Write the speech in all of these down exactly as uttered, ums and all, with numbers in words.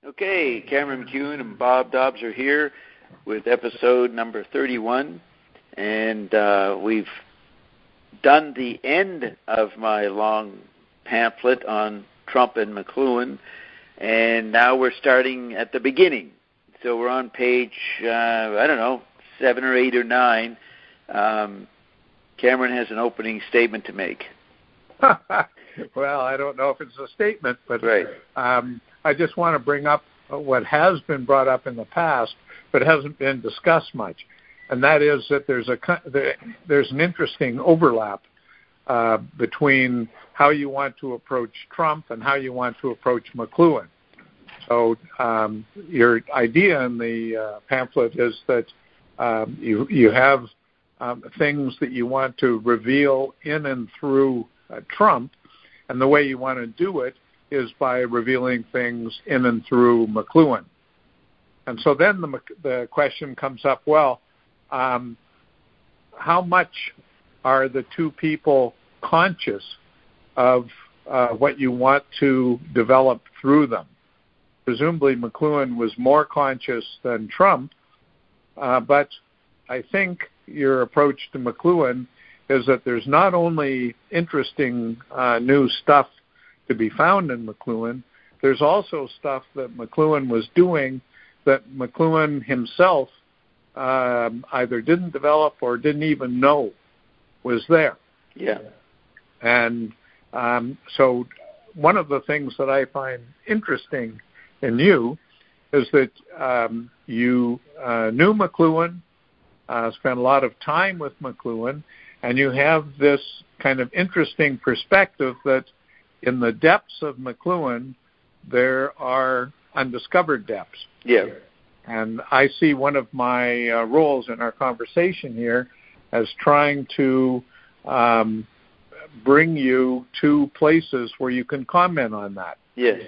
Okay, Cameron McEwen and Bob Dobbs are here with episode number thirty-one, and uh, we've done the end of my long pamphlet on Trump and McLuhan, and now we're starting at the beginning. So we're on page, uh, I don't know, seven or eight or nine. Um, Cameron has an opening statement to make. Well, I don't know if it's a statement, but right. um, I just want to bring up what has been brought up in the past, but hasn't been discussed much, and that is that there's a there's an interesting overlap uh, between how you want to approach Trump and how you want to approach McLuhan. So um, your idea in the uh, pamphlet is that um, you you have um, things that you want to reveal in and through uh, Trump, and the way you want to do it is by revealing things in and through McLuhan. And so then the, the question comes up, well, um, how much are the two people conscious of uh, what you want to develop through them? Presumably McLuhan was more conscious than Trump, uh, but I think your approach to McLuhan is that there's not only interesting uh, new stuff to be found in McLuhan, there's also stuff that McLuhan was doing that McLuhan himself um, either didn't develop or didn't even know was there. Yeah. And um, so one of the things that I find interesting in you is that um, you uh, knew McLuhan, uh, spent a lot of time with McLuhan, and you have this kind of interesting perspective that in the depths of McLuhan, there are undiscovered depths. Yeah. And I see one of my uh, roles in our conversation here as trying to um, bring you to places where you can comment on that. Yes.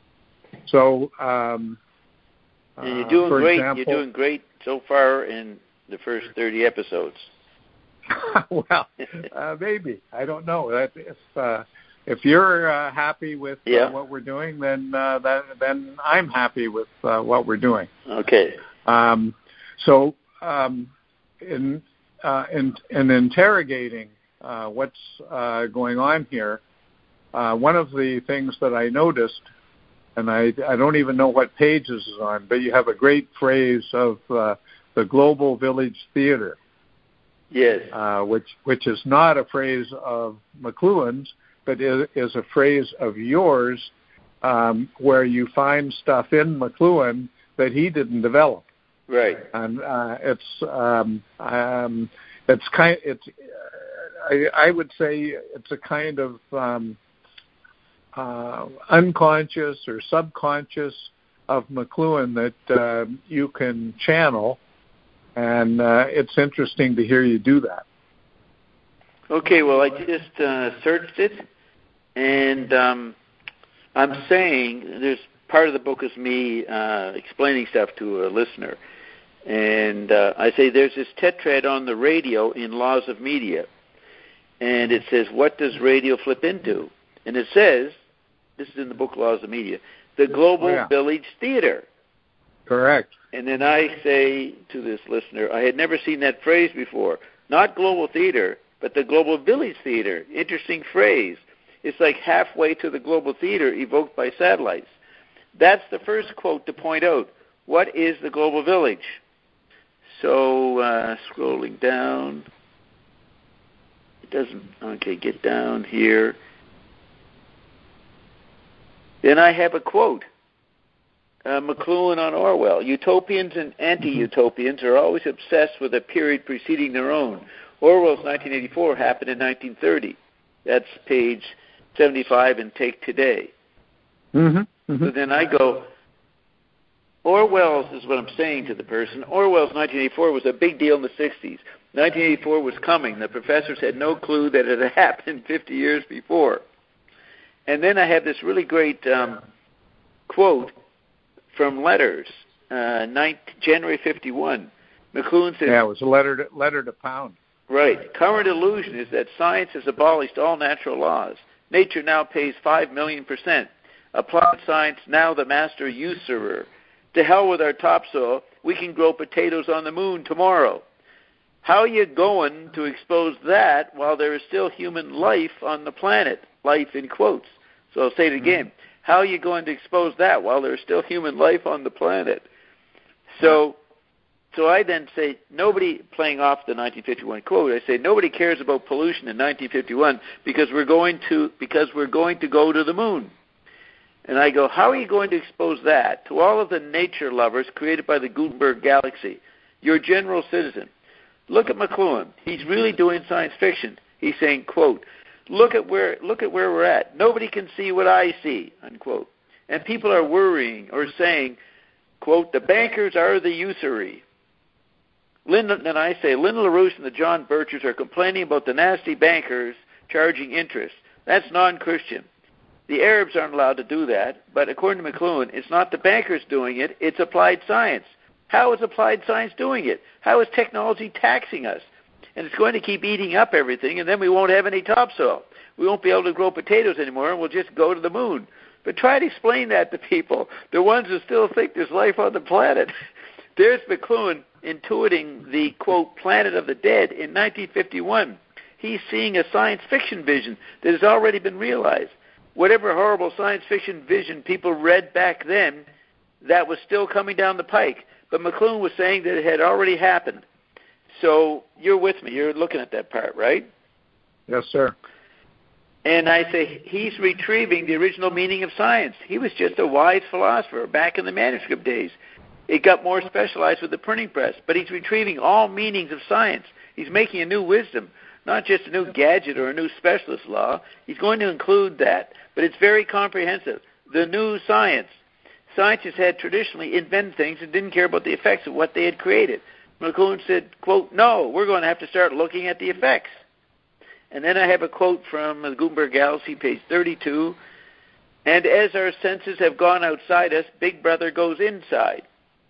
So, um, and you're doing uh, for great. example, you're doing great so far in the first thirty episodes. Well, uh, maybe I don't know. That if uh, if you're uh, happy with uh, yeah. what we're doing, then uh, that, then I'm happy with uh, what we're doing. Okay. Um, so, um, in, uh, in in interrogating uh, what's uh, going on here, uh, one of the things that I noticed, and I I don't even know what page this is on, but you have a great phrase of uh, the Global Village Theater. Yes. Uh, which which is not a phrase of McLuhan's, but is, is a phrase of yours, um, where you find stuff in McLuhan that he didn't develop. Right. And uh, it's um, um, it's kind it's uh, I, I would say it's a kind of um, uh, unconscious or subconscious of McLuhan that uh, you can channel. And uh, it's interesting to hear you do that. Okay, well, I just uh, searched it, and um, I'm saying there's part of the book is me uh, explaining stuff to a listener. And uh, I say there's this tetrad on the radio in Laws of Media. And it says, what does radio flip into? And it says, this is in the book Laws of Media, the Global oh, yeah. Village Theater. Correct. And then I say to this listener, I had never seen that phrase before. Not global theater, but the Global Village Theater. Interesting phrase. It's like halfway to the global theater evoked by satellites. That's the first quote to point out. What is the global village? So, uh, scrolling down. It doesn't, okay, get down here. Then I have a quote. Uh, McLuhan on Orwell. Utopians and anti-utopians are always obsessed with a period preceding their own. Orwell's nineteen eighty-four happened in nineteen thirty. That's page seventy-five in Take Today. Mm-hmm. Mm-hmm. So then I go, Orwell's is what I'm saying to the person. Orwell's nineteen eighty-four was a big deal in the sixties. nineteen eighty-four was coming. The professors had no clue that it had happened fifty years before. And then I have this really great um, quote from Letters, uh, January fifty-one. McLuhan says, yeah, it was a letter to, letter to Pound. Right. Current illusion is that science has abolished all natural laws. Nature now pays five million percent. Applied science, now the master usurer. To hell with our topsoil. We can grow potatoes on the moon tomorrow. How are you going to expose that while there is still human life on the planet? Life in quotes. So I'll say it again. Mm-hmm. How are you going to expose that while there's still human life on the planet? So so I then say, nobody, playing off the nineteen fifty-one quote, I say, nobody cares about pollution in nineteen fifty-one because we're going to because we're going to go to the moon. And I go, how are you going to expose that to all of the nature lovers created by the Gutenberg galaxy? You're a general citizen. Look at McLuhan. He's really doing science fiction. He's saying, quote, look at where look at where we're at. Nobody can see what I see, unquote. And people are worrying or saying, quote, the bankers are the usury. Lyndon, and I say, Lyndon LaRouche and the John Birchers are complaining about the nasty bankers charging interest. That's non-Christian. The Arabs aren't allowed to do that, but according to McLuhan, it's not the bankers doing it, it's applied science. How is applied science doing it? How is technology taxing us? And it's going to keep eating up everything, and then we won't have any topsoil. We won't be able to grow potatoes anymore, and we'll just go to the moon. But try to explain that to people, the ones who still think there's life on the planet. There's McLuhan intuiting the, quote, planet of the dead in nineteen fifty-one. He's seeing a science fiction vision that has already been realized. Whatever horrible science fiction vision people read back then, that was still coming down the pike. But McLuhan was saying that it had already happened. So you're with me. You're looking at that part, right? Yes, sir. And I say he's retrieving the original meaning of science. He was just a wise philosopher back in the manuscript days. It got more specialized with the printing press. But he's retrieving all meanings of science. He's making a new wisdom, not just a new gadget or a new specialist law. He's going to include that. But it's very comprehensive. The new science. Scientists had traditionally invented things and didn't care about the effects of what they had created. McLuhan said, quote, no, we're going to have to start looking at the effects. And then I have a quote from the Gutenberg Galaxy, page thirty-two. And as our senses have gone outside us, Big Brother goes inside.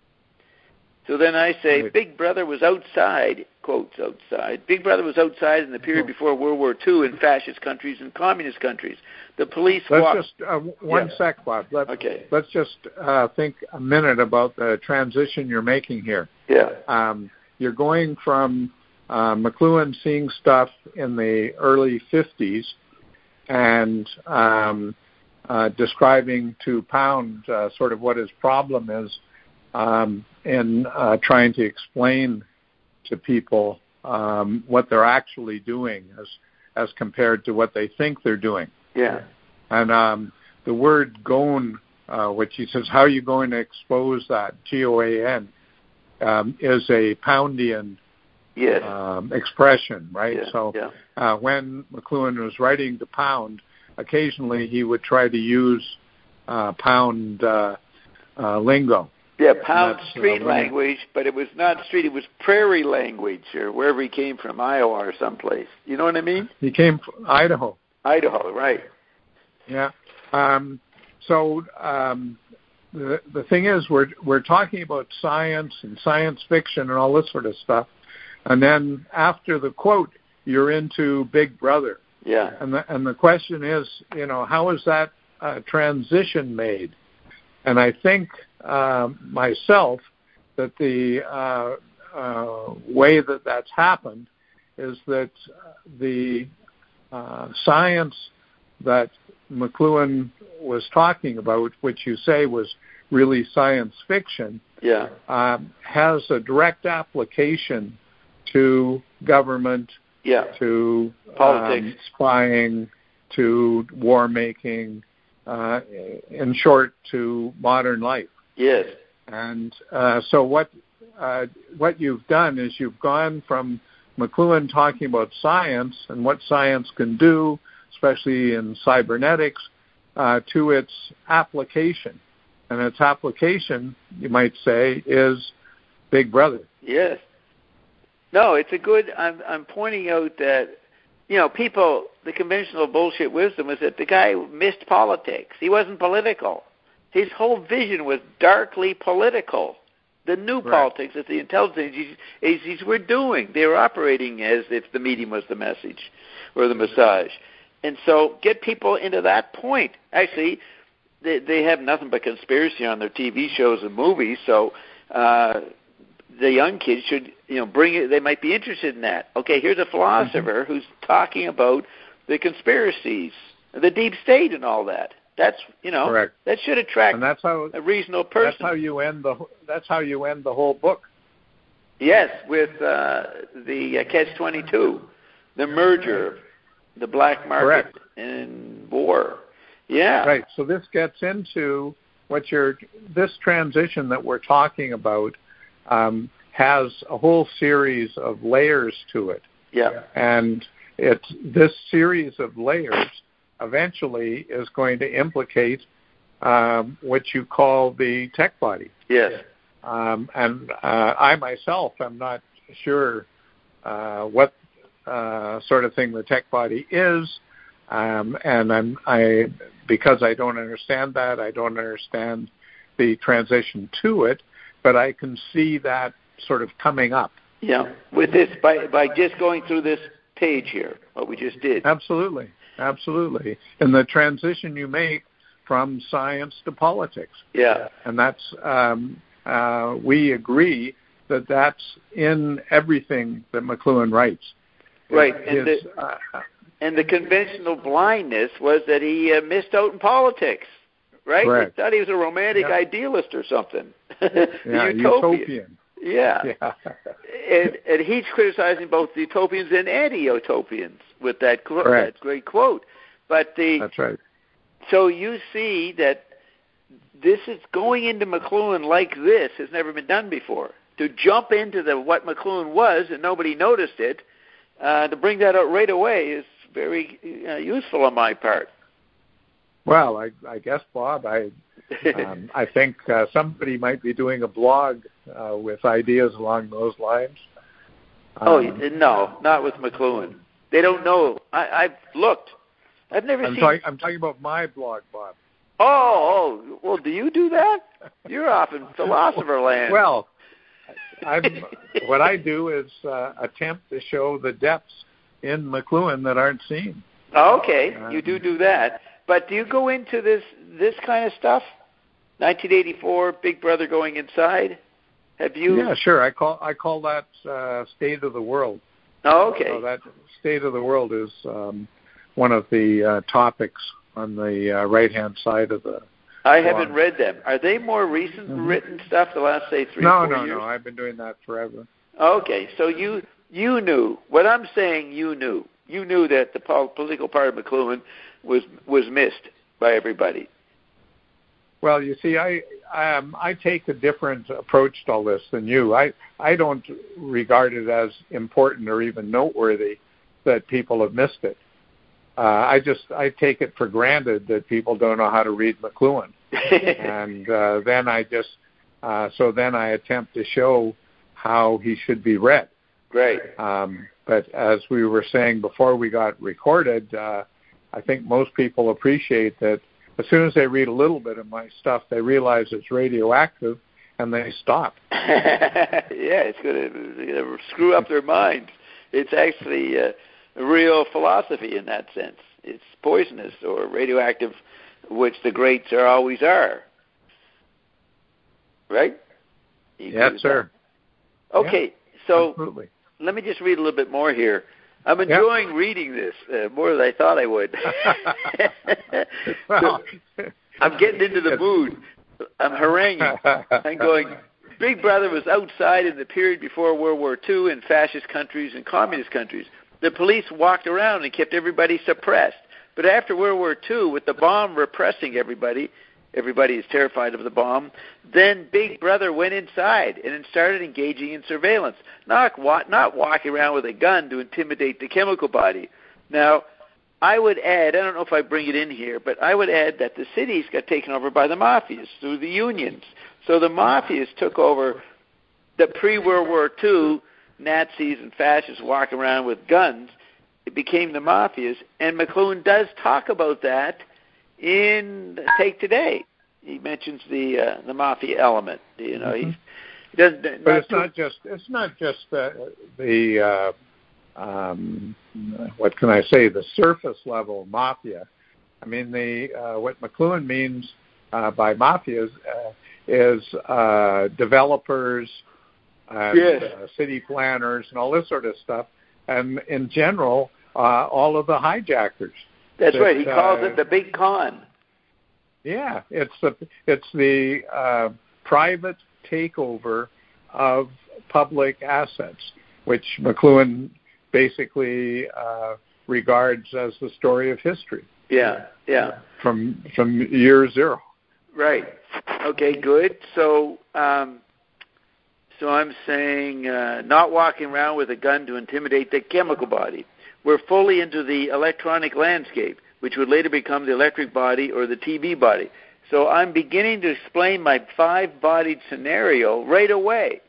So then I say, right. Big Brother was outside, quotes outside. Big Brother was outside in the period before World War Two in fascist countries and communist countries. The police Let's walked... just, uh, one yeah. sec, Bob. Let, okay. Let's just uh, think a minute about the transition you're making here. Yeah. Um, you're going from uh, McLuhan seeing stuff in the early fifties and um, uh, describing to Pound uh, sort of what his problem is um, in uh, trying to explain to people um, what they're actually doing as as compared to what they think they're doing. Yeah. And um, the word "goan," uh, which he says, how are you going to expose that, G O A N, um, is a Poundian yes. um, expression, right? Yeah. So yeah. Uh, when McLuhan was writing to Pound, occasionally he would try to use uh, Pound uh, uh, lingo. Yeah, Pound street uh, language, but it was not street, it was prairie language, or wherever he came from, Iowa or someplace. You know what I mean? He came from Idaho. Idaho, right. Yeah. Um, so um, the the thing is, we're we're talking about science and science fiction and all this sort of stuff, and then after the quote, you're into Big Brother. Yeah. And the and the question is, you know, how is that uh, transition made? And I think uh, myself that the uh, uh, way that that's happened is that the uh, science that McLuhan was talking about, which you say was really science fiction, yeah, um, has a direct application to government, yeah, to politics, um, spying, to war making, uh, in short, to modern life. Yes. And uh, so what uh, what you've done is you've gone from McLuhan talking about science and what science can do, especially in cybernetics, uh, to its application. And its application, you might say, is Big Brother. Yes. No, it's a good, I'm, I'm pointing out that, you know, people, the conventional bullshit wisdom is that the guy missed politics. He wasn't political. His whole vision was darkly political. The new right. politics that the intelligence agencies were doing. They were operating as if the medium was the message or the massage. And so get people into that point. Actually, they they have nothing but conspiracy on their T V shows and movies. So uh, the young kids should, you know, bring it. They might be interested in that. Okay, here's a philosopher mm-hmm. who's talking about the conspiracies, the deep state, and all that. That's, you know, correct. That should attract and that's how, a reasonable person. That's how you end the. That's how you end the whole book. Yes, with uh, the uh, catch twenty-two, the merger, the black market, correct. and war. Yeah. Right. So this gets into what you're. This transition that we're talking about um, has a whole series of layers to it. Yeah. And it's this series of layers eventually is going to implicate um, what you call the tech body. Yes. Um, and uh, I myself am not sure uh, what uh, sort of thing the tech body is, um, and I'm, I because I don't understand that, I don't understand the transition to it, but I can see that sort of coming up. Yeah, with this by by just going through this page here, what we just did. Absolutely. Absolutely. And the transition you make from science to politics. Yeah. And that's, um, uh, we agree that that's in everything that McLuhan writes. Right. His, and, the, uh, and the conventional blindness was that he uh, missed out in politics, right? Correct. He thought he was a romantic yeah. idealist or something. yeah, utopian. utopian. Yeah. yeah. and, and he's criticizing both the utopians and anti-utopians with that, cl- that great quote. But the That's right. So you see that this is going into McLuhan like this has never been done before. To jump into the what McLuhan was and nobody noticed it, uh, to bring that out right away is very uh, useful on my part. Well, I, I guess, Bob, I um, I think uh, somebody might be doing a blog uh, with ideas along those lines. Um, oh, no, not with McLuhan. They don't know. I, I've looked. I've never I'm seen... Talk, I'm talking about my blog, Bob. Oh, oh, well, do you do that? You're off in philosopher land. Well, I'm, what I do is uh, attempt to show the depths in McLuhan that aren't seen. Oh, okay, Uh, you do do that. But do you go into this this kind of stuff? nineteen eighty-four, Big Brother going inside. Have you? Yeah, sure. I call I call that uh, State of the World. Oh, okay. So that State of the World is um, one of the uh, topics on the uh, right-hand side of the. I haven't read them. Are they more recent mm-hmm. written stuff? The last say three, no, four no, years? No, no. I've been doing that forever. Okay, so you you knew what I'm saying. You knew. You knew that the pol- political part of McLuhan was was missed by everybody. Well, you see, I um, I take a different approach to all this than you. I I don't regard it as important or even noteworthy that people have missed it. Uh, I just I take it for granted that people don't know how to read McLuhan, and uh, then I just uh, so then I attempt to show how he should be read. Great. Um, but as we were saying before we got recorded, uh, I think most people appreciate that as soon as they read a little bit of my stuff, they realize it's radioactive, and they stop. Yeah, it's going to screw up their minds. It's actually uh, real philosophy in that sense. It's poisonous or radioactive, which the greats are always are. Right? You yes, sir. That? Okay, yeah, so absolutely. Let me just read a little bit more here. I'm enjoying yep. reading this uh, more than I thought I would. well, so I'm getting into the mood. I'm haranguing. I'm going, Big Brother was outside in the period before World War Two in fascist countries and communist countries. The police walked around and kept everybody suppressed. But after World War Two, with the bomb repressing everybody, everybody is terrified of the bomb, then Big Brother went inside and started engaging in surveillance, not, not walking around with a gun to intimidate the chemical body. Now, I would add, I don't know if I bring it in here, but I would add that the cities got taken over by the mafias through the unions. So the mafias took over the pre-World War Two Nazis and fascists walking around with guns. It became the mafias, and McLuhan does talk about that in Take Today. He mentions the uh, the mafia element. You know, mm-hmm. he, he doesn't. But not it's too, not just it's not just the, the uh, um, what can I say, the surface level mafia. I mean, the uh, what McLuhan means uh, by mafias uh, is uh, developers, and, yes. uh, city planners, and all this sort of stuff. And in general, uh, all of the hijackers. That's that, right. He calls uh, it the big con. Yeah, it's the it's the uh, private takeover of public assets, which McLuhan basically uh, regards as the story of history. Yeah, yeah. From from year zero. Right. Okay. Good. So, um, so I'm saying uh, not walking around with a gun to intimidate the chemical body. We're fully into the electronic landscape, which would later become the electric body or the T B body. So I'm beginning to explain my five-bodied scenario right away,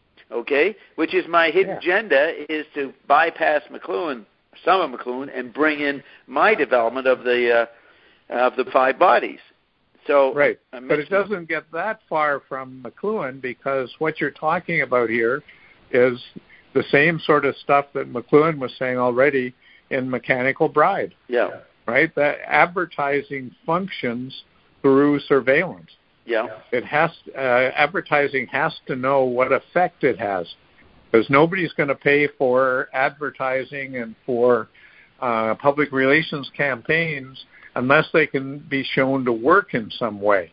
okay, which is my hidden yeah. agenda is to bypass McLuhan, some of McLuhan, and bring in my development of the uh, of the five bodies. So right, but it doesn't get that far from McLuhan, because what you're talking about here is the same sort of stuff that McLuhan was saying already in Mechanical Bride. Yeah. Right? That advertising functions through surveillance. Yeah. It has uh, advertising has to know what effect it has, because nobody's going to pay for advertising and for uh, public relations campaigns unless they can be shown to work in some way.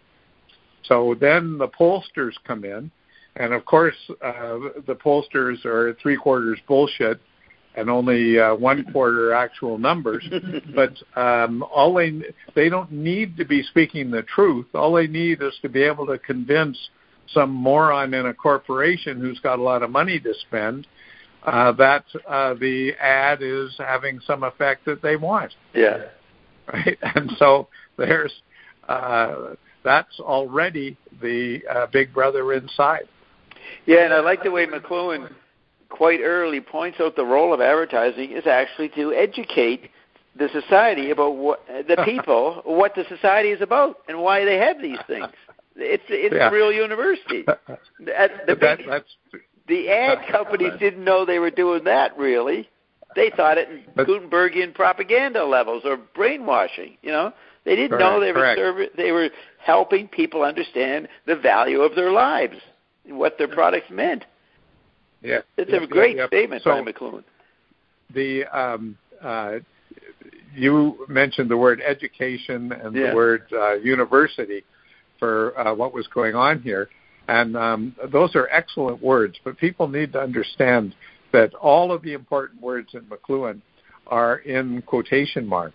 So then the pollsters come in. And, of course, uh, the pollsters are three-quarters bullshit and only uh, one-quarter actual numbers. But um, all they they don't need to be speaking the truth. All they need is to be able to convince some moron in a corporation who's got a lot of money to spend uh, that uh, the ad is having some effect that they want. Yeah. Right? And so there's uh, that's already the uh, big brother inside. Yeah, and I like the way McLuhan quite early points out the role of advertising is actually to educate the society about what the people, what the society is about, and why they have these things. It's it's yeah. a real university. The, the, that, big, that's, the ad companies didn't know they were doing that, really. They thought it in but, Gutenbergian propaganda levels or brainwashing, you know. They didn't correct, know they were serv- they were helping people understand the value of their lives, what their products meant. Yeah, it's yeah, a great yeah, yeah. statement so by McLuhan. The um, uh, you mentioned the word education and yeah. the word uh, university for uh, what was going on here, and um, those are excellent words. But people need to understand that all of the important words in McLuhan are in quotation marks.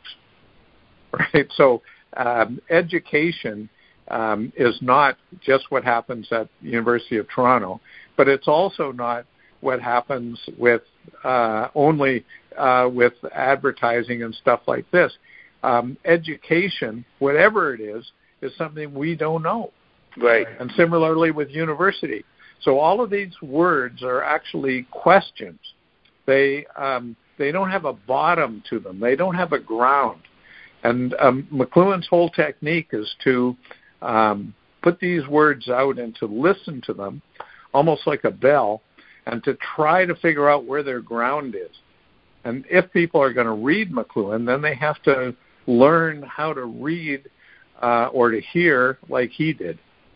Right, so um, education um, is not just what happens at the University of Toronto, but it's also not what happens with uh, only uh, with advertising and stuff like this. Um, education, whatever it is, is something we don't know. Right. And similarly with university. So all of these words are actually questions. They um, they don't have a bottom to them. They don't have a ground. And um, McLuhan's whole technique is to um, put these words out and to listen to them, almost like a bell, and to try to figure out where their ground is. And if people are going to read McLuhan, then they have to learn how to read uh, or to hear like he did.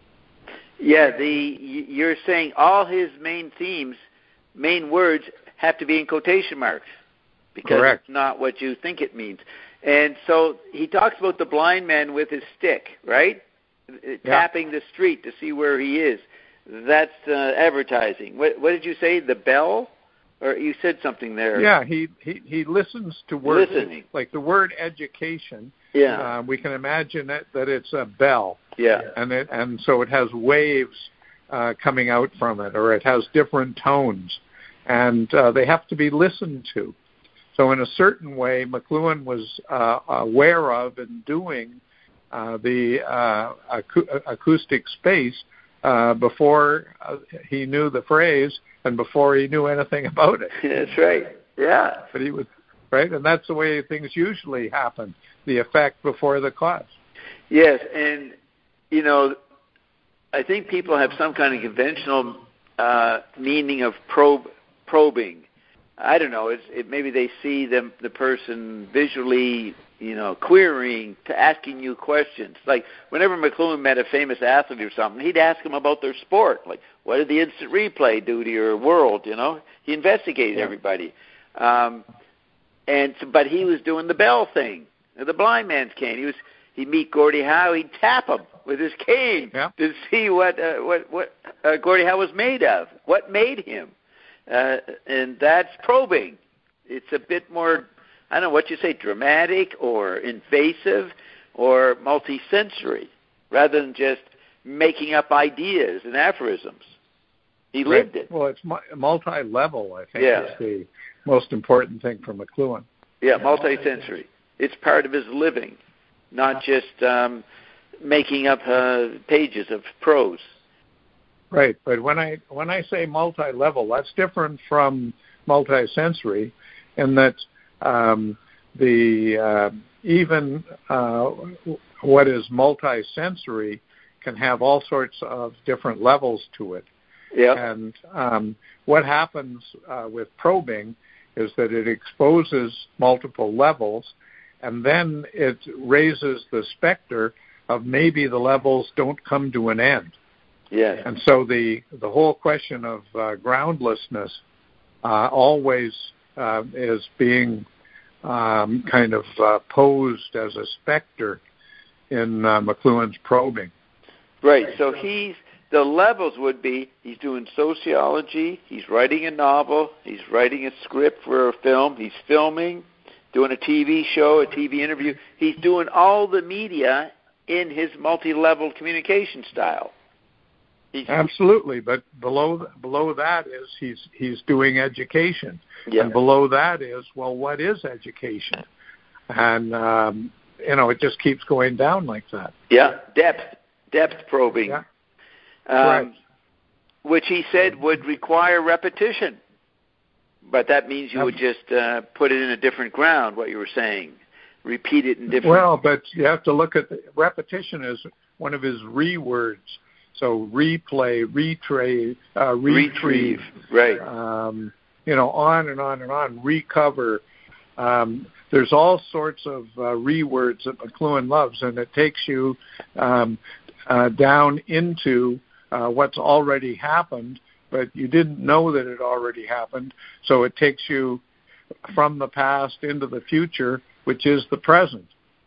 Yeah, the you're saying all his main themes, main words, have to be in quotation marks because Correct. It's not what you think it means. And so he talks about the blind man with his stick, right? Yeah. Tapping the street to see where he is. That's uh, advertising. What, what did you say? The bell? Or you said something there. Yeah, he, he, he listens to words. Listening. Like the word education. Yeah. Uh, we can imagine it, that it's a bell. Yeah. And it, and so it has waves uh, coming out from it, or it has different tones. And uh, they have to be listened to. So in a certain way, McLuhan was uh, aware of and doing uh, the uh, acu- acoustic space uh, before uh, he knew the phrase and before he knew anything about it. That's right. Yeah. But he was right, and that's the way things usually happen: the effect before the cause. Yes, and you know, I think people have some kind of conventional uh, meaning of probe, probing. I don't know, it's, it, maybe they see them, the person visually, you know, querying, to asking you questions. Like whenever McLuhan met a famous athlete or something, he'd ask them about their sport. Like, what did the instant replay do to your world, you know? He investigated yeah. everybody. Um, and But he was doing the Bell thing, the blind man's cane. He was, he'd meet Gordie Howe, he'd tap him with his cane yeah. to see what, uh, what, what uh, Gordie Howe was made of, what made him. Uh, and that's probing. It's a bit more, I don't know what you say, dramatic or invasive or multisensory, rather than just making up ideas and aphorisms. He right. lived it. Well, it's multi-level, I think, yeah. is the most important thing for McLuhan. Yeah, multisensory. It's part of his living, not just um, making up uh, pages of prose. Right, but when I when I say multi-level, that's different from multisensory, in that um, the uh, even uh, what is multisensory can have all sorts of different levels to it. Yeah. And um, what happens uh, with probing is that it exposes multiple levels, and then it raises the specter of maybe the levels don't come to an end. Yeah. And so the the whole question of uh, groundlessness uh, always uh, is being um, kind of uh, posed as a specter in uh, McLuhan's probing. Right. So he's the levels would be he's doing sociology, he's writing a novel, he's writing a script for a film, he's filming, doing a T V show, a T V interview. He's doing all the media in his multi-level communication style. Absolutely, but below below that is he's he's doing education, yeah. and below that is, well, what is education? And um, you know, it just keeps going down like that. Yeah, depth depth probing, yeah. um, right. which he said would require repetition, but that means you would just uh, put it in a different ground. What you were saying, repeat it in different. Well, but you have to look at the, repetition is one of his re-words. So replay, retrade, uh, retrieve, retrieve, right? Um, you know, on and on and on. Recover. Um, there's all sorts of uh, re-words that McLuhan loves, and it takes you um, uh, down into uh, what's already happened, but you didn't know that it already happened. So it takes you from the past into the future, which is the present.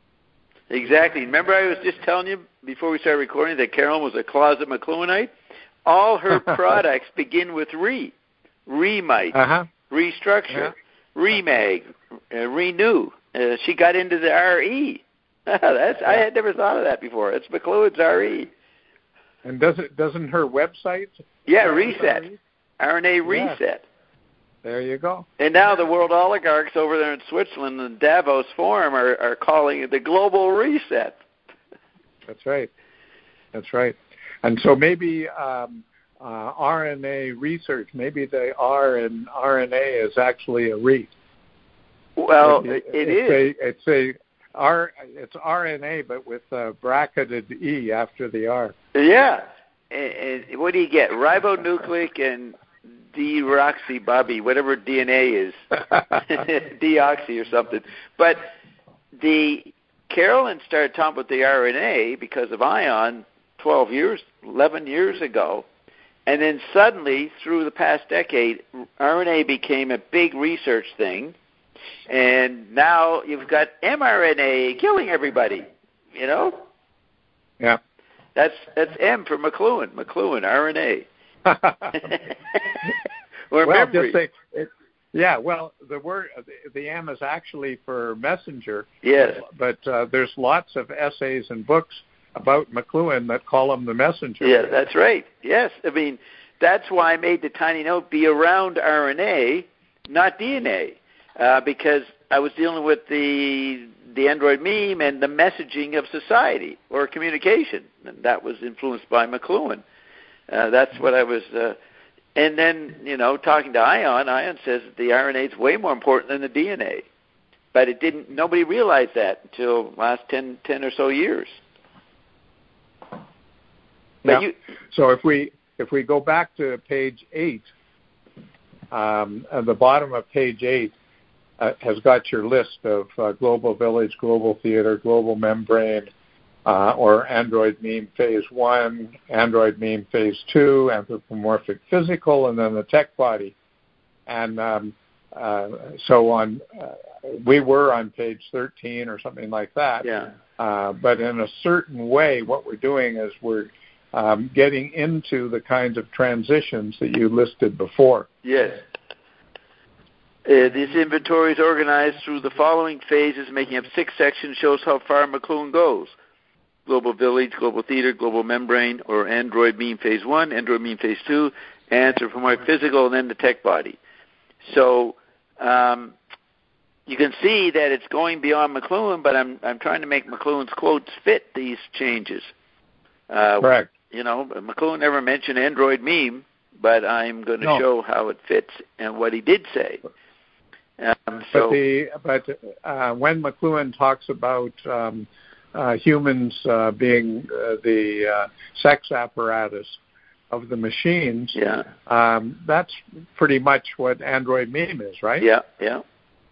Exactly. Remember I was just telling you before we started recording that Carolyn was a closet McLuhanite? All her products begin with re. Remite, uh-huh. restructure, yeah. remag, uh, renew. Uh, she got into the R E. That's I had never thought of that before. It's McLuhan's R E. And does it, doesn't her website? Yeah, Reset. R N A Reset. Yeah. There you go. And now the world oligarchs over there in Switzerland, the Davos Forum, are, are calling it the global reset. That's right. That's right. And so maybe um, uh, R N A research, maybe the R in R N A is actually a re. Well, it, it, it it's is. A, it's a R. It's R N A, but with a bracketed E after the R. Yeah. And, and what do you get? Ribonucleic and deoxybobby, whatever D N A is, deoxy or something. But the Carolyn started talking about the R N A because of ION twelve years, eleven years ago, and then suddenly through the past decade, R N A became a big research thing, and now you've got mRNA killing everybody. You know? Yeah. That's that's M for McLuhan. McLuhan R N A. or well, memory. Just say, it, yeah, well, the word the, the M is actually for messenger. Yes. But uh, there's lots of essays and books about McLuhan that call him the messenger. Yeah, that's right. Yes, I mean that's why I made the tiny note be around R N A, not D N A, uh, because I was dealing with the the Android meme and the messaging of society or communication, and that was influenced by McLuhan. Uh, that's what I was, uh, and then, you know, talking to Ion, Ion says that the R N A is way more important than the D N A. But it didn't, nobody realized that until last ten, ten or so years. But yeah. you, so if we, if we go back to page eight, Um, at the bottom of page eight uh, has got your list of uh, global village, global theater, global membrane, uh, or android meme phase one, android meme phase two, anthropomorphic physical, and then the tech body. And um, uh, so on, uh, we were on page thirteen or something like that. Yeah. Uh, but in a certain way, what we're doing is we're um, getting into the kinds of transitions that you listed before. Yes. Uh, this inventory is organized through the following phases, making up six sections, shows how far McLuhan goes. Global village, global theater, global membrane, or android meme phase one, android meme phase two, anthropomorphic physical, and then the tech body. So um, you can see that it's going beyond McLuhan, but I'm I'm trying to make McLuhan's quotes fit these changes. Uh, Correct. You know, McLuhan never mentioned android meme, but I'm going to no. show how it fits and what he did say. Um, so, but the, but uh, when McLuhan talks about um, uh, humans uh, being uh, the uh, sex apparatus of the machines, yeah. um, that's pretty much what android meme is, right? Yeah, yeah.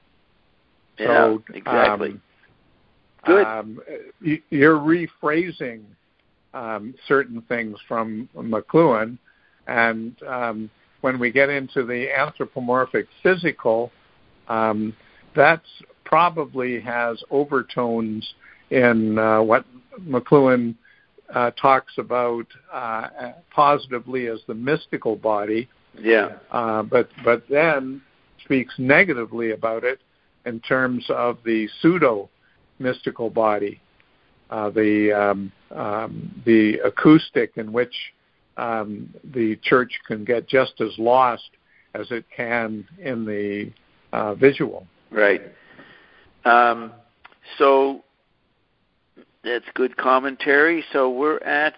So, yeah, exactly. Um, Good. Um, you're rephrasing um, certain things from McLuhan, and um, when we get into the anthropomorphic physical, um, that probably has overtones in uh, what McLuhan uh, talks about uh, positively as the mystical body. Yeah. Uh, but but then speaks negatively about it in terms of the pseudo mystical body, uh, the um, um, the acoustic in which um, the church can get just as lost as it can in the uh, visual. Right. Um, so that's good commentary. So we're at.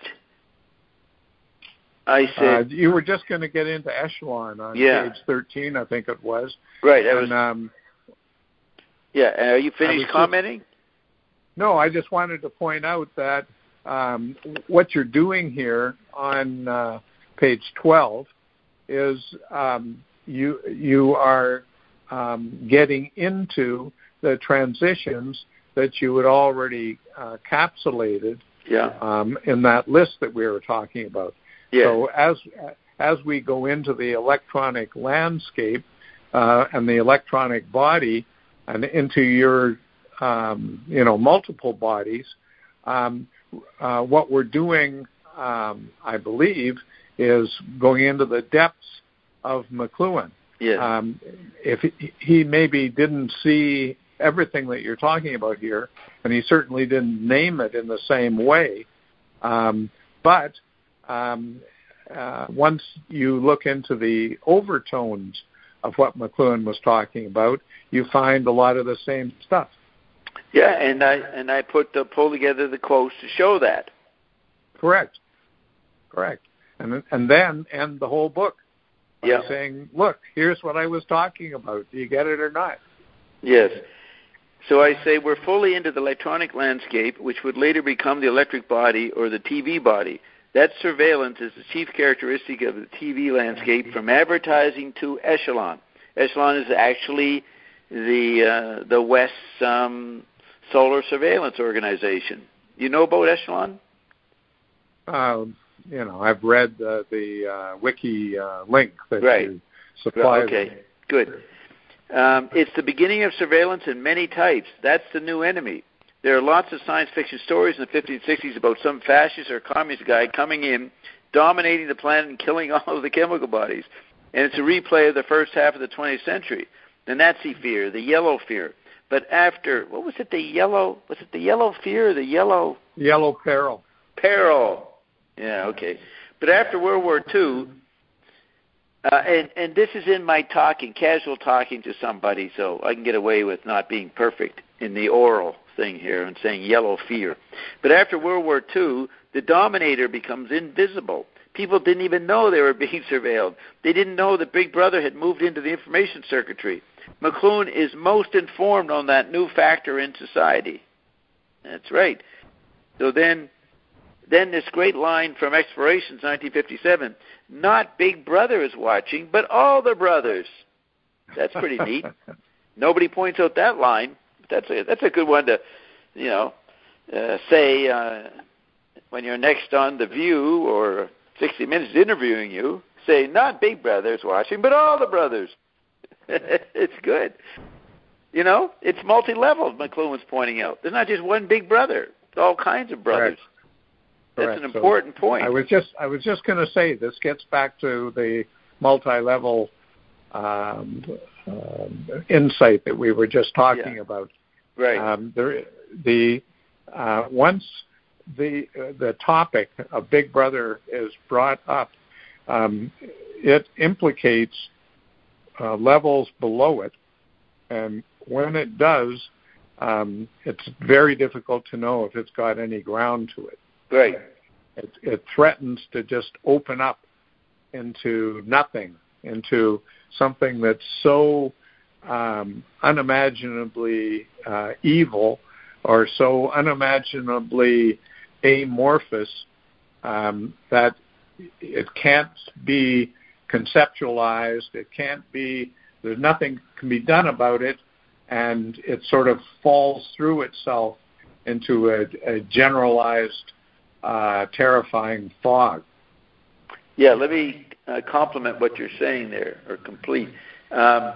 I said uh, you were just going to get into echelon on yeah. page thirteen, I think it was. Right. I and, was, um, yeah. Are you finished commenting? Just, no, I just wanted to point out that um, what you're doing here on uh, page twelve is um, you you are um, getting into the transitions that you had already uh, capsulated yeah. um, in that list that we were talking about. Yeah. So as as we go into the electronic landscape uh, and the electronic body and into your um, you know multiple bodies, um, uh, what we're doing, um, I believe, is going into the depths of McLuhan. Yeah. Um, if he, he maybe didn't see everything that you're talking about here, and he certainly didn't name it in the same way, um, but um, uh, once you look into the overtones of what McLuhan was talking about, you find a lot of the same stuff. Yeah, and I and I put the pull together the quotes to show that. Correct. Correct. And and then end the whole book by yeah. saying, look, here's what I was talking about. Do you get it or not? Yes. So I say we're fully into the electronic landscape, which would later become the electric body or the T V body. That surveillance is the chief characteristic of the T V landscape, from advertising to Echelon. Echelon is actually the uh, the West's um, solar surveillance organization. You know about Echelon? Uh, you know, I've read uh, the uh, wiki uh, link that right. you supplied. Okay, good. Um, it's the beginning of surveillance in many types. That's the new enemy. There are lots of science fiction stories in the fifties and sixties about some fascist or communist guy coming in, dominating the planet and killing all of the chemical bodies. And it's a replay of the first half of the twentieth century. The Nazi fear, the yellow fear. But after, what was it, the yellow, was it the yellow fear or the yellow? Yellow peril. Peril. Yeah, okay. But after World War Two, uh, and, and this is in my talking, casual talking to somebody, so I can get away with not being perfect in the oral thing here and saying yellow fear. But after World War Two, the dominator becomes invisible. People didn't even know they were being surveilled. They didn't know that Big Brother had moved into the information circuitry. McLuhan is most informed on that new factor in society. That's right. So then then this great line from Explorations, nineteen fifty-seven, not Big Brother is watching, but all the brothers. That's pretty neat. Nobody points out that line. That's a, that's a good one to, you know, uh, say uh, when you're next on The View or sixty minutes interviewing you, say, not Big Brother is watching, but all the brothers. It's good. You know, it's multi-level, McLuhan's pointing out. There's not just one big brother. It's all kinds of brothers. Correct. That's Correct. an important so point. I was just I was just going to say, this gets back to the multi-level um, um, insight that we were just talking yeah. about. Right. Um, there, the uh, once the uh, the topic of Big Brother is brought up, um, it implicates uh, levels below it, and when it does, um, it's very difficult to know if it's got any ground to it. Right. It, it threatens to just open up into nothing, into something that's so um, unimaginably uh, evil or so unimaginably amorphous um, that it can't be conceptualized, it can't be, there's nothing can be done about it, and it sort of falls through itself into a, a generalized, uh, terrifying fog. Yeah, let me uh, compliment what you're saying there, or complete. Um,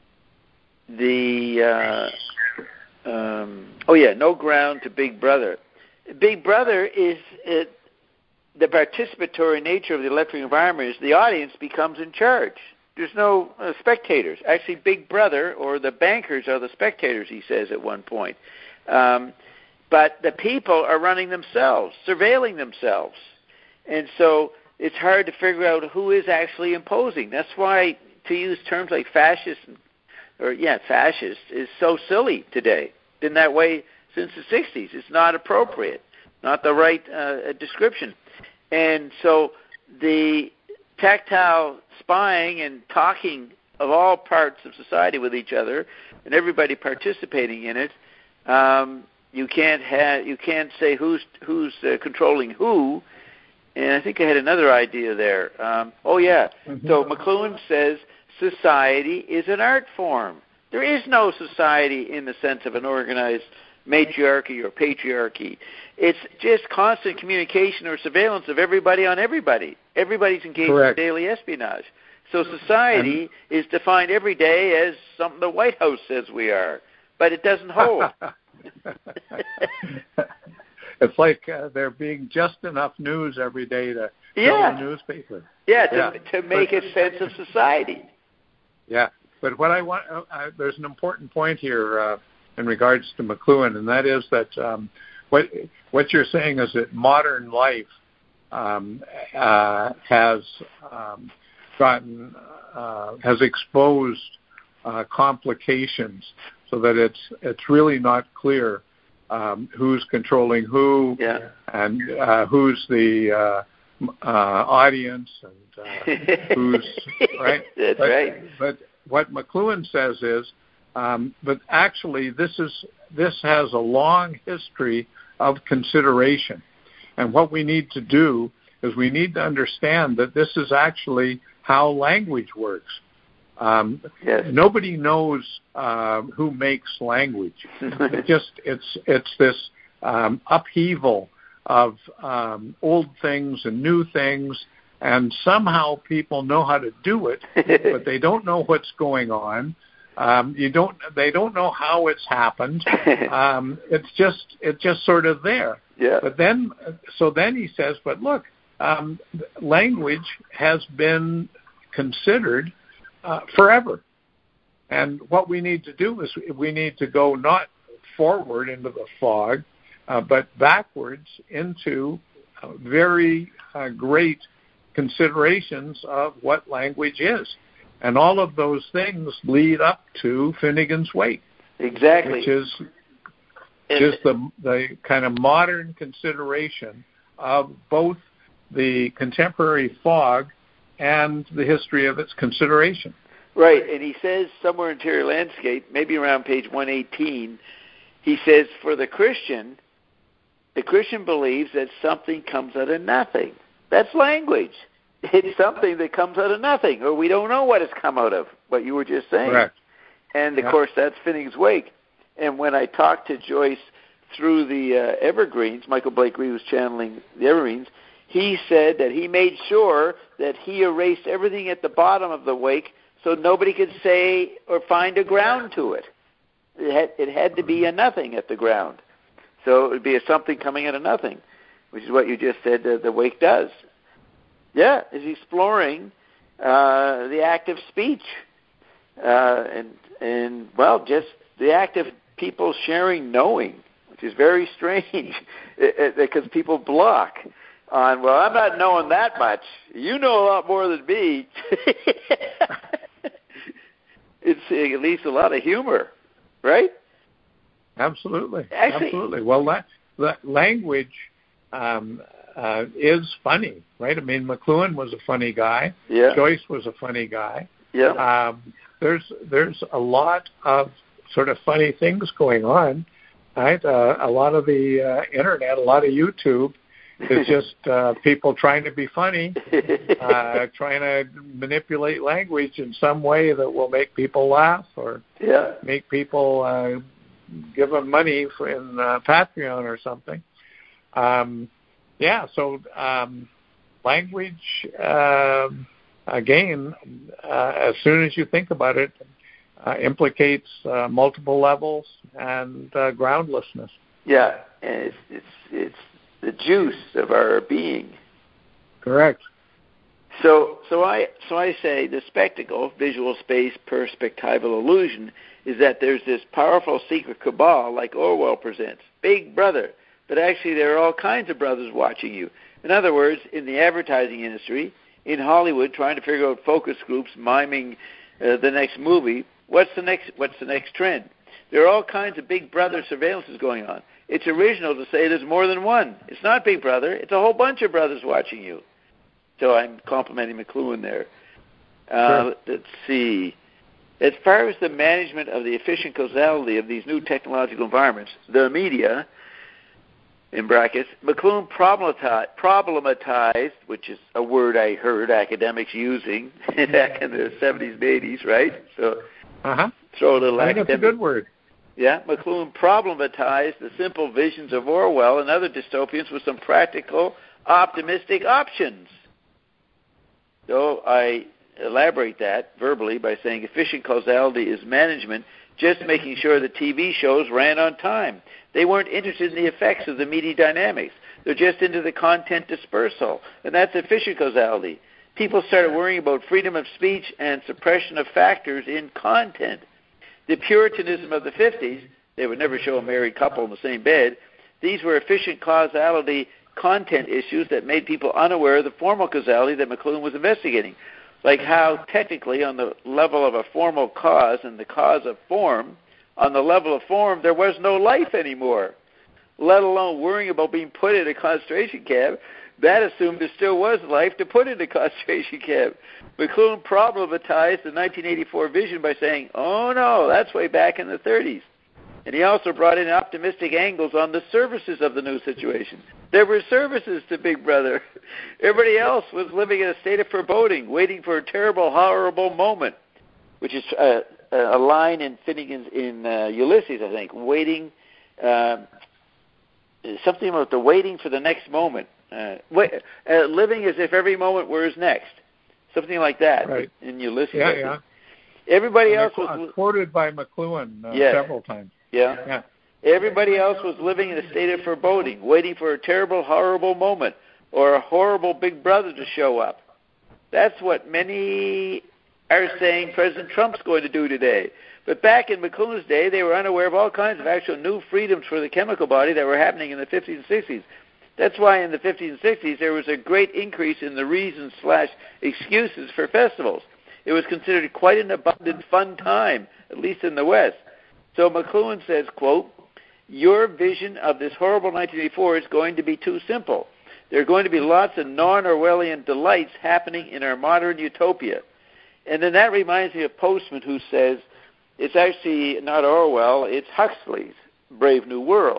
the, uh, um, oh yeah, no ground to Big Brother. Big Brother is, it, the participatory nature of the electric environment is the audience becomes in charge. There's no uh, spectators. Actually, Big Brother, or the bankers, are the spectators, he says at one point. Um, but the people are running themselves, surveilling themselves. And so it's hard to figure out who is actually imposing. That's why to use terms like fascist, or yeah, fascist, is so silly today. Been that way since the sixties. It's not appropriate, not the right uh, description. And so the tactile spying and talking of all parts of society with each other, and everybody participating in it, um, you can't have, you can't say who's who's uh, controlling who. And I think I had another idea there. Um, oh yeah. Mm-hmm. So McLuhan says society is an art form. There is no society in the sense of an organized matriarchy or patriarchy. It's just constant communication or surveillance of everybody on everybody. Everybody's engaged Correct. in daily espionage. So society and, is defined every day as something the White House says we are, but it doesn't hold. It's like uh, there being just enough news every day to yeah. fill the newspaper. Yeah, to, yeah. to make but, a sense of society. Yeah, but what I want, uh, I, there's an important point here uh, in regards to McLuhan, and that is that um, what what you're saying is that modern life um, uh, has um, gotten uh, has exposed uh, complications, so that it's it's really not clear um, who's controlling who, yeah. and uh, who's the uh, uh, audience, and uh, who's right. That's but, right. But what McLuhan says is, um, but actually, this is this has a long history of consideration, and what we need to do is we need to understand that this is actually how language works. Um, yes. Nobody knows uh, who makes language. it just it's it's this um, upheaval of um, old things and new things, and somehow people know how to do it, but they don't know what's going on. Um, you don't. They don't know how it's happened. Um, it's just it's just sort of there. Yeah. But then, so then he says, but look, um, language has been considered uh, forever, and what we need to do is we need to go not forward into the fog, uh, but backwards into uh, very uh, great considerations of what language is. And all of those things lead up to Finnegan's Wake. Exactly. Which is just the, the kind of modern consideration of both the contemporary fog and the history of its consideration. Right. And he says somewhere in Interior Landscape, maybe around page one eighteen, he says, for the Christian, the Christian believes that something comes out of nothing. That's language. It's something that comes out of nothing, or we don't know what it's come out of, what you were just saying. Correct. And, of yeah. course, that's Finneg's Wake. And when I talked to Joyce through the uh, Evergreens, Michael Blakely was channeling the Evergreens, he said that he made sure that he erased everything at the bottom of the wake so nobody could say or find a ground to it. It had, it had to be a nothing at the ground. So it would be a something coming out of nothing, which is what you just said uh, the wake does. Yeah, it's exploring uh, the act of speech. Uh, and, and, well, just the act of people sharing knowing, which is very strange because people block on, well, I'm not knowing that much. You know a lot more than me. It's at least a lot of humor, right? Absolutely. Actually, Absolutely. Well, that, that language um, uh, is funny, right? I mean, McLuhan was a funny guy. Yeah. Joyce was a funny guy. Yeah. Um, there's there's a lot of sort of funny things going on, right? Uh, a lot of the uh, internet, a lot of YouTube is just uh, people trying to be funny, uh, trying to manipulate language in some way that will make people laugh or yeah. make people uh, give them money for in uh, Patreon or something. Um, yeah, so um, language, uh, again, uh, as soon as you think about it, uh, implicates uh, multiple levels and uh, groundlessness. Yeah, and it's, it's, it's the juice of our being. Correct. So, so I, so I say the spectacle, visual space, perspectival illusion, is that there's this powerful secret cabal like Orwell presents, Big Brother, but actually there are all kinds of brothers watching you. In other words, in the advertising industry, in Hollywood, trying to figure out focus groups, miming uh, the next movie, what's the next, what's the next trend? There are all kinds of Big Brother surveillances going on. It's original to say there's more than one. It's not Big Brother. It's a whole bunch of brothers watching you. So I'm complimenting McLuhan there. Uh, sure. Let's see. As far as the management of the efficient causality of these new technological environments, the media, in brackets, McLuhan problematized, which is a word I heard academics using back in the seventies and eighties, right? So uh-huh. throw a little I think academic. that's a good word. Yeah, McLuhan problematized the simple visions of Orwell and other dystopians with some practical, optimistic options. So I elaborate that verbally by saying efficient causality is management just making sure the T V shows ran on time. They weren't interested in the effects of the media dynamics. They're just into the content dispersal, and that's efficient causality. People started worrying about freedom of speech and suppression of factors in content. The Puritanism of the fifties, they would never show a married couple in the same bed. These were efficient causality content issues that made people unaware of the formal causality that McLuhan was investigating, like how technically on the level of a formal cause and the cause of form, on the level of form, there was no life anymore, let alone worrying about being put in a concentration camp. That assumed there still was life to put in a concentration camp. McLuhan problematized the nineteen eighty-four vision by saying, oh no, that's way back in the thirties. And he also brought in optimistic angles on the services of the new situation. There were services to Big Brother. Everybody else was living in a state of foreboding, waiting for a terrible, horrible moment, which is uh, a line in Finnegan's, in uh, Ulysses, I think, waiting, uh, something about the waiting for the next moment. Uh, wait, uh, living as if every moment were his next. Something like that right. in Ulysses. Yeah, yeah. Everybody and else was was... quoted by McLuhan uh, yeah. several times. Yeah. yeah. Everybody else was living in a state of foreboding, waiting for a terrible, horrible moment or a horrible Big Brother to show up. That's what many are saying President Trump's going to do today. But back in McLuhan's day, they were unaware of all kinds of actual new freedoms for the chemical body that were happening in the fifties and sixties. That's why in the fifties and sixties there was a great increase in the reasons slash excuses for festivals. It was considered quite an abundant, fun time, at least in the West. So McLuhan says, quote, your vision of this horrible nineteen eighty-four is going to be too simple. There are going to be lots of non-Orwellian delights happening in our modern utopia. And then that reminds me of Postman, who says it's actually not Orwell, it's Huxley's Brave New World.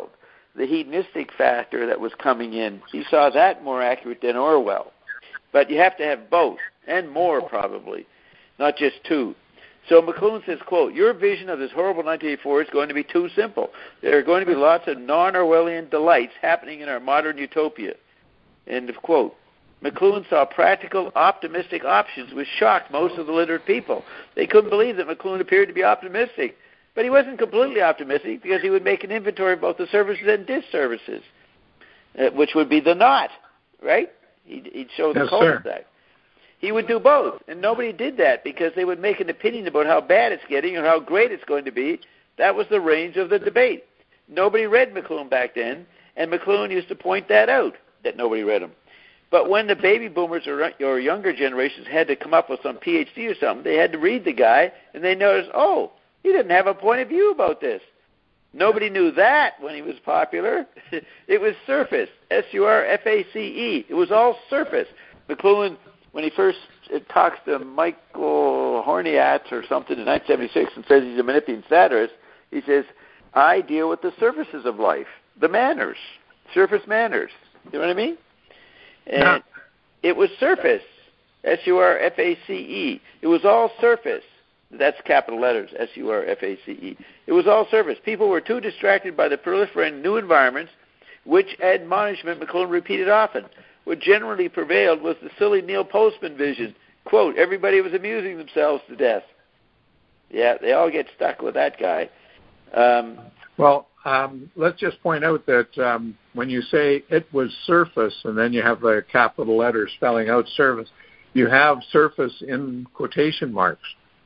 the hedonistic factor that was coming in. He saw that more accurate than Orwell. But you have to have both, and more probably, not just two. So McLuhan says, quote, your vision of this horrible nineteen eighty-four is going to be too simple. There are going to be lots of non-Orwellian delights happening in our modern utopia. End of quote. McLuhan saw practical, optimistic options, which shocked most of the literate people. They couldn't believe that McLuhan appeared to be optimistic. But he wasn't completely optimistic because he would make an inventory of both the services and disservices, uh, which would be the not, right? He'd, he'd show the yes, cul-de-sac. He would do both, and nobody did that because they would make an opinion about how bad it's getting or how great it's going to be. That was the range of the debate. Nobody read McLuhan back then, and McLuhan used to point that out, that nobody read him. But when the baby boomers or, or younger generations had to come up with some P H D or something, they had to read the guy, and they noticed, oh, he didn't have a point of view about this. Nobody knew that when he was popular. It was surface, S U R F A C E. It was all surface. McLuhan, when he first talks to Michael Horniatz or something in nineteen seventy-six and says he's a manipulating satirist, he says, I deal with the surfaces of life, the manners, surface manners. You know what I mean? And yeah. It was surface, S U R F A C E. It was all surface. That's capital letters, S U R F A C E. It was all surface. People were too distracted by the proliferating new environments, which admonishment McLuhan repeated often. What generally prevailed was the silly Neil Postman vision. Quote, everybody was amusing themselves to death. Yeah, they all get stuck with that guy. Um, well, um, let's just point out that um, when you say it was surface, and then you have the capital letters spelling out service, you have surface in quotation marks.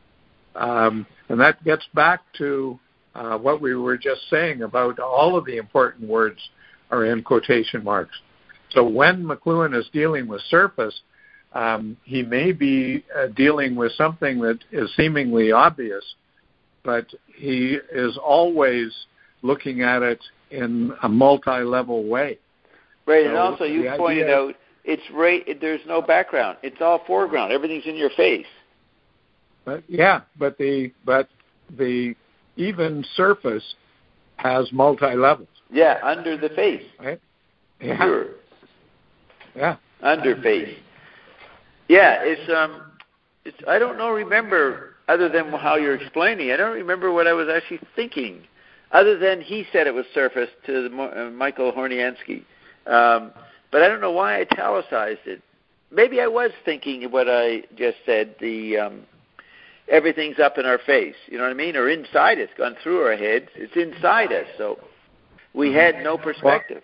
Um, and that gets back to uh, what we were just saying about all of the important words are in quotation marks. So when McLuhan is dealing with surface, um, he may be uh, dealing with something that is seemingly obvious, but he is always looking at it in a multi-level way. Right, so and also you pointed idea, out it's right. There's no background. It's all foreground. Everything's in your face. But yeah, but the but the even surface has multi levels. Yeah, under the face. Right? Yeah. Sure. Yeah. Under face. Yeah, it's um, it's I don't know. Remember, other than how you're explaining, I don't remember what I was actually thinking. Other than he said it was surface to the, uh, Michael Horniansky, um, but I don't know why I italicized it. Maybe I was thinking what I just said. The um, everything's up in our face, you know what I mean, or inside us, gone through our heads. It's inside us, so we had no perspective.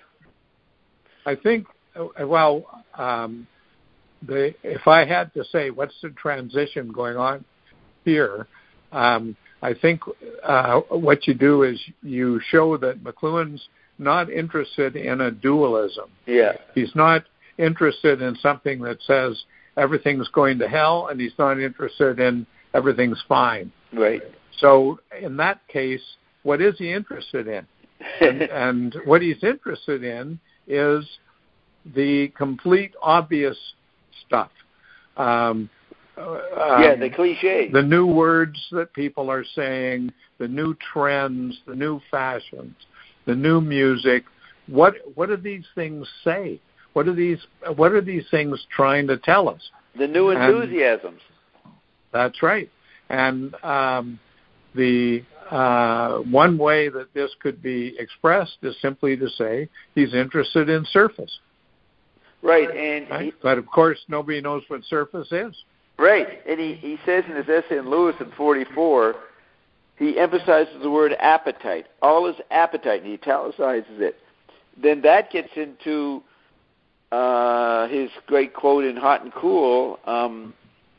Well, I think, well, um, the, if I had to say what's the transition going on here, um, I think uh, what you do is you show that McLuhan's not interested in a dualism. Yeah. He's not interested in something that says everything's going to hell, and he's not interested in everything's fine. Right. So in that case, what is he interested in? and, and what he's interested in is the complete obvious stuff. Um, um, yeah, the cliche. The new words that people are saying, the new trends, the new fashions, the new music. What what do these things say? What are these What are these things trying to tell us? The new enthusiasms. And that's right. And um, the uh, one way that this could be expressed is simply to say he's interested in surface. Right, and right? He, but of course nobody knows what surface is. Right, and he, he says in his essay in Lewis in forty-four, he emphasizes the word appetite. All is appetite, and he italicizes it. Then that gets into uh, his great quote in Hot and Cool. Um,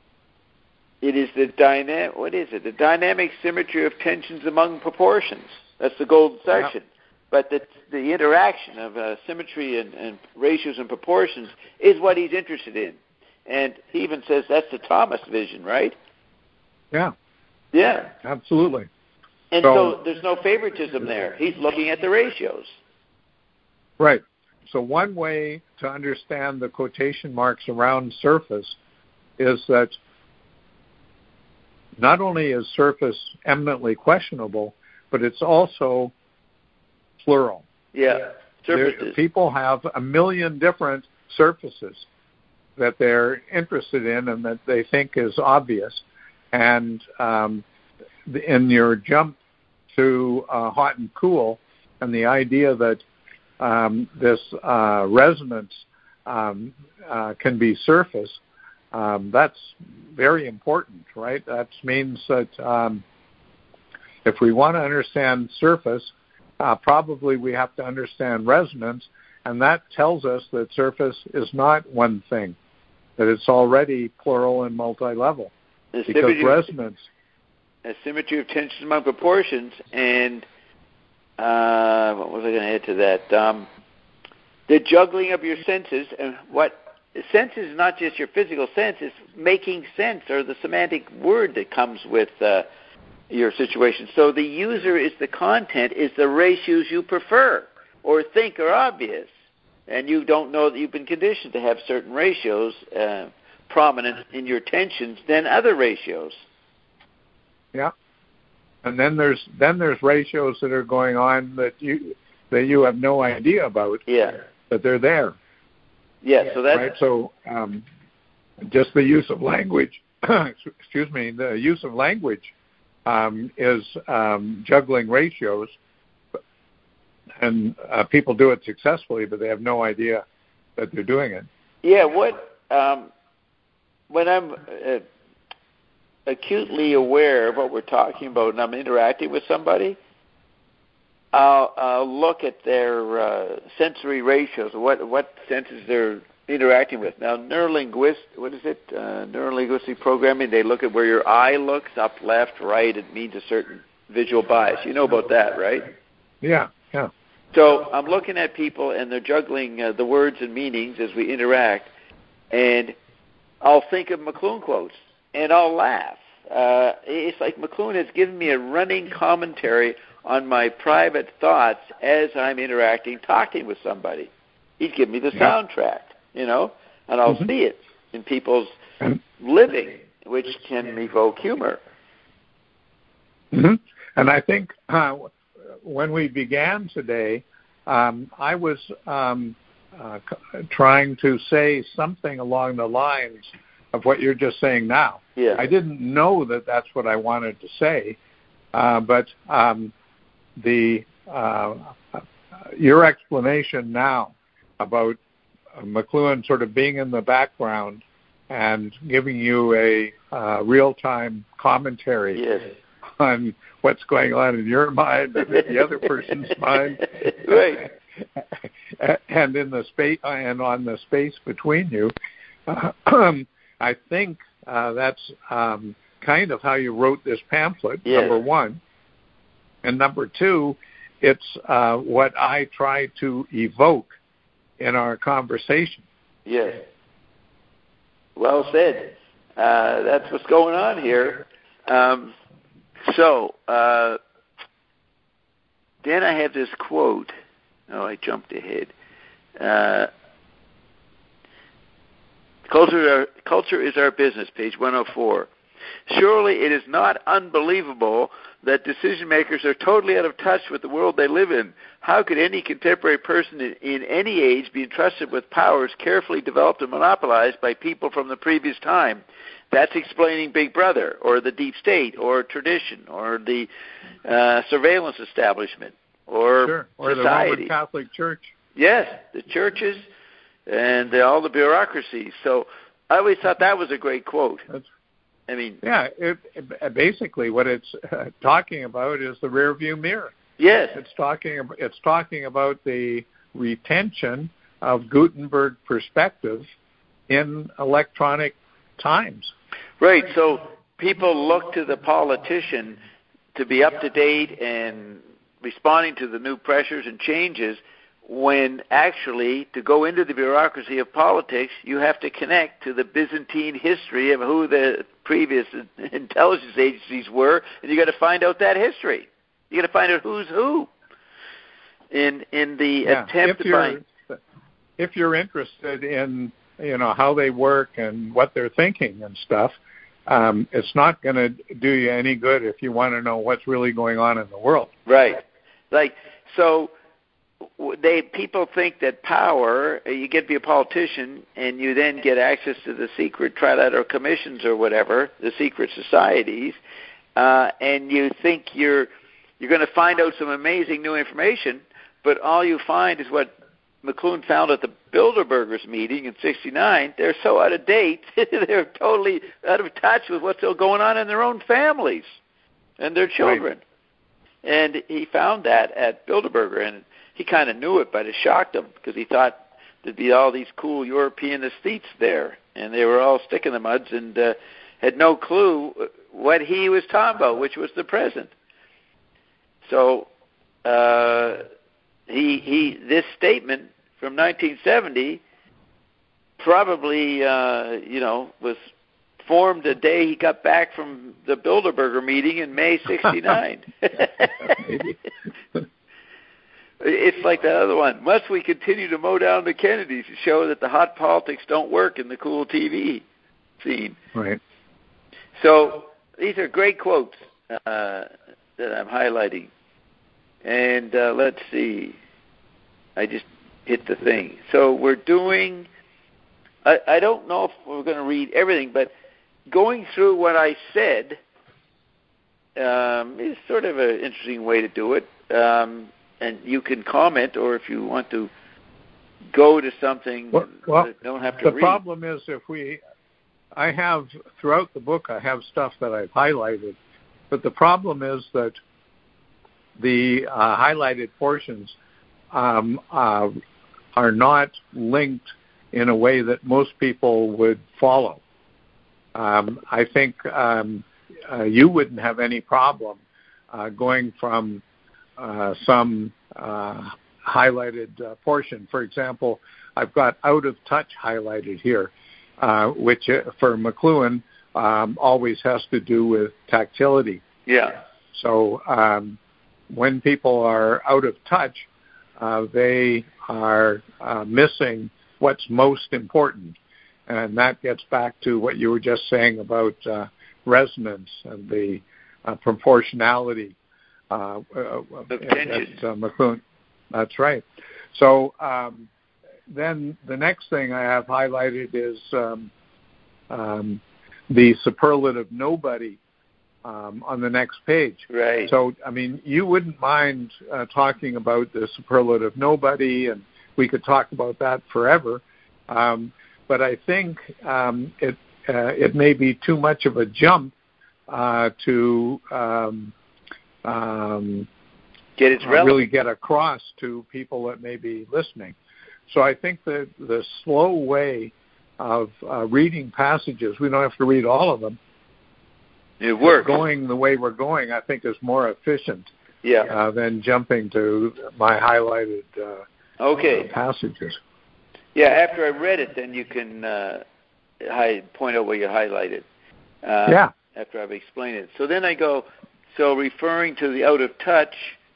it is the dynamic. What is it? The dynamic symmetry of tensions among proportions. That's the golden section. Yeah. But the the interaction of uh, symmetry and, and ratios and proportions is what he's interested in. And he even says that's the Thomas vision, right? Yeah. Yeah. Absolutely. And so, so there's no favoritism there. He's looking at the ratios. Right. So one way to understand the quotation marks around surface is that not only is surface eminently questionable, but it's also plural. Yeah, surfaces. People have a million different surfaces that they're interested in and that they think is obvious. And um, in your jump to uh, hot and cool, and the idea that um, this uh, resonance um, uh, can be surface, um, that's very important, right? That means that um, if we want to understand surface, uh, probably we have to understand resonance, and that tells us that surface is not one thing, that it's already plural and multi-level. The because symmetry, resonance... A symmetry of tensions among proportions, and uh, what was I going to add to that? Um, the juggling of your senses, and what sense is not just your physical sense, it's making sense, or the semantic word that comes with uh, your situation. So the user is the content, is the ratios you prefer or think are obvious. And you don't know that you've been conditioned to have certain ratios uh, prominent in your tensions than other ratios. Yeah. And then there's then there's ratios that are going on that you that you have no idea about. Yeah. But they're there. Yeah, so that's right. So um, just the use of language, excuse me, the use of language um, is um, juggling ratios, and uh, people do it successfully, but they have no idea that they're doing it. Yeah. What um, when I'm uh, acutely aware of what we're talking about and I'm interacting with somebody, I'll, I'll look at their uh, sensory ratios, what what senses they're interacting with. Now, neurolinguist, what is it? Uh, neurolinguistic programming, they look at where your eye looks, up, left, right. It means a certain visual bias. You know about that, right? Yeah, yeah. So I'm looking at people, and they're juggling uh, the words and meanings as we interact, and I'll think of McLuhan quotes, and I'll laugh. Uh, it's like McLuhan has given me a running commentary on my private thoughts as I'm interacting, talking with somebody. He's given me the yeah. soundtrack, you know, and I'll mm-hmm. see it in people's living, which can evoke humor. Mm-hmm. And I think uh, when we began today, um, I was um, uh, c- trying to say something along the lines of what you're just saying now. Yeah. I didn't know that that's what I wanted to say, uh, but um, the uh, your explanation now about McLuhan sort of being in the background and giving you a uh, real-time commentary yes. on what's going on in your mind and in the other person's mind, right? and in the space and on the space between you. Uh, I think uh, that's um, kind of how you wrote this pamphlet. Yes. Number one, and number two, it's uh, what I try to evoke in our conversation. Yes. Well said. Uh, that's what's going on here. Um, so, uh, then I have this quote. Oh, I jumped ahead. Uh, culture, culture is our business, page one oh four. Surely it is not unbelievable that decision makers are totally out of touch with the world they live in. How could any contemporary person in, in any age be entrusted with powers carefully developed and monopolized by people from the previous time? That's explaining Big Brother, or the deep state, or tradition, or the uh, surveillance establishment, or sure. or society. the Roman Catholic Church. Yes, the churches and the, all the bureaucracies. So I always thought that was a great quote. That's I mean, yeah. It, it, basically, what it's uh, talking about is the rearview mirror. Yes, it's talking. It's talking about the retention of Gutenberg perspective in electronic times. Right. So people look to the politician to be up to date and responding to the new pressures and changes, when actually, to go into the bureaucracy of politics, you have to connect to the Byzantine history of who the previous intelligence agencies were, and you got to find out that history. You got to find out who's who in in the yeah. attempt if to find. If you're interested in you know how they work and what they're thinking and stuff, um, it's not going to do you any good if you want to know what's really going on in the world. Right. Like so. they people think that power, you get to be a politician and you then get access to the secret trilateral commissions or whatever, the secret societies, uh, and you think you're you're going to find out some amazing new information, but all you find is what McLuhan found at the Bilderbergers meeting in sixty-nine. They're so out of date, they're totally out of touch with what's still going on in their own families and their children. Right. And he found that at Bilderberger, and he kind of knew it, but it shocked him because he thought there'd be all these cool European aesthetes there, and they were all stick in the muds and uh, had no clue what he was talking about, which was the present. So uh, he he this statement from nineteen seventy probably uh, you know was formed the day he got back from the Bilderberger meeting in May sixty-nine. It's like that other one. Must we continue to mow down the Kennedys to show that the hot politics don't work in the cool T V scene? Right. So these are great quotes uh, that I'm highlighting. And uh, let's see. I just hit the thing. So we're doing, I, I don't know if we're going to read everything, but going through what I said um, is sort of an interesting way to do it. Um, and you can comment, or if you want to go to something well, well, that don't have to the read. The problem is if we, I have, throughout the book, I have stuff that I've highlighted, but the problem is that the uh, highlighted portions um, uh, are not linked in a way that most people would follow. Um, I think um, uh, you wouldn't have any problem uh, going from uh, some uh, highlighted uh, portion. For example, I've got out of touch highlighted here, uh, which uh, for McLuhan um, always has to do with tactility. Yeah. So um, when people are out of touch, uh, they are uh, missing what's most important. And that gets back to what you were just saying about uh, resonance and the uh, proportionality uh, uh, at, at uh, McLuhan. That's right. So um, then the next thing I have highlighted is um, um, the superlative nobody um, on the next page. Right. So, I mean, you wouldn't mind uh, talking about the superlative nobody, and we could talk about that forever. Um, But I think um, it uh, it may be too much of a jump uh, to um, um, get its uh, really get across to people that may be listening. So I think that the slow way of uh, reading passages, we don't have to read all of them. It works. Going the way we're going, I think, is more efficient yeah. uh, than jumping to my highlighted uh, okay. uh, passages. Yeah, after I read it, then you can uh, hi- point out where you highlighted. Uh, yeah. After I've explained it. So then I go, so referring to the out of touch,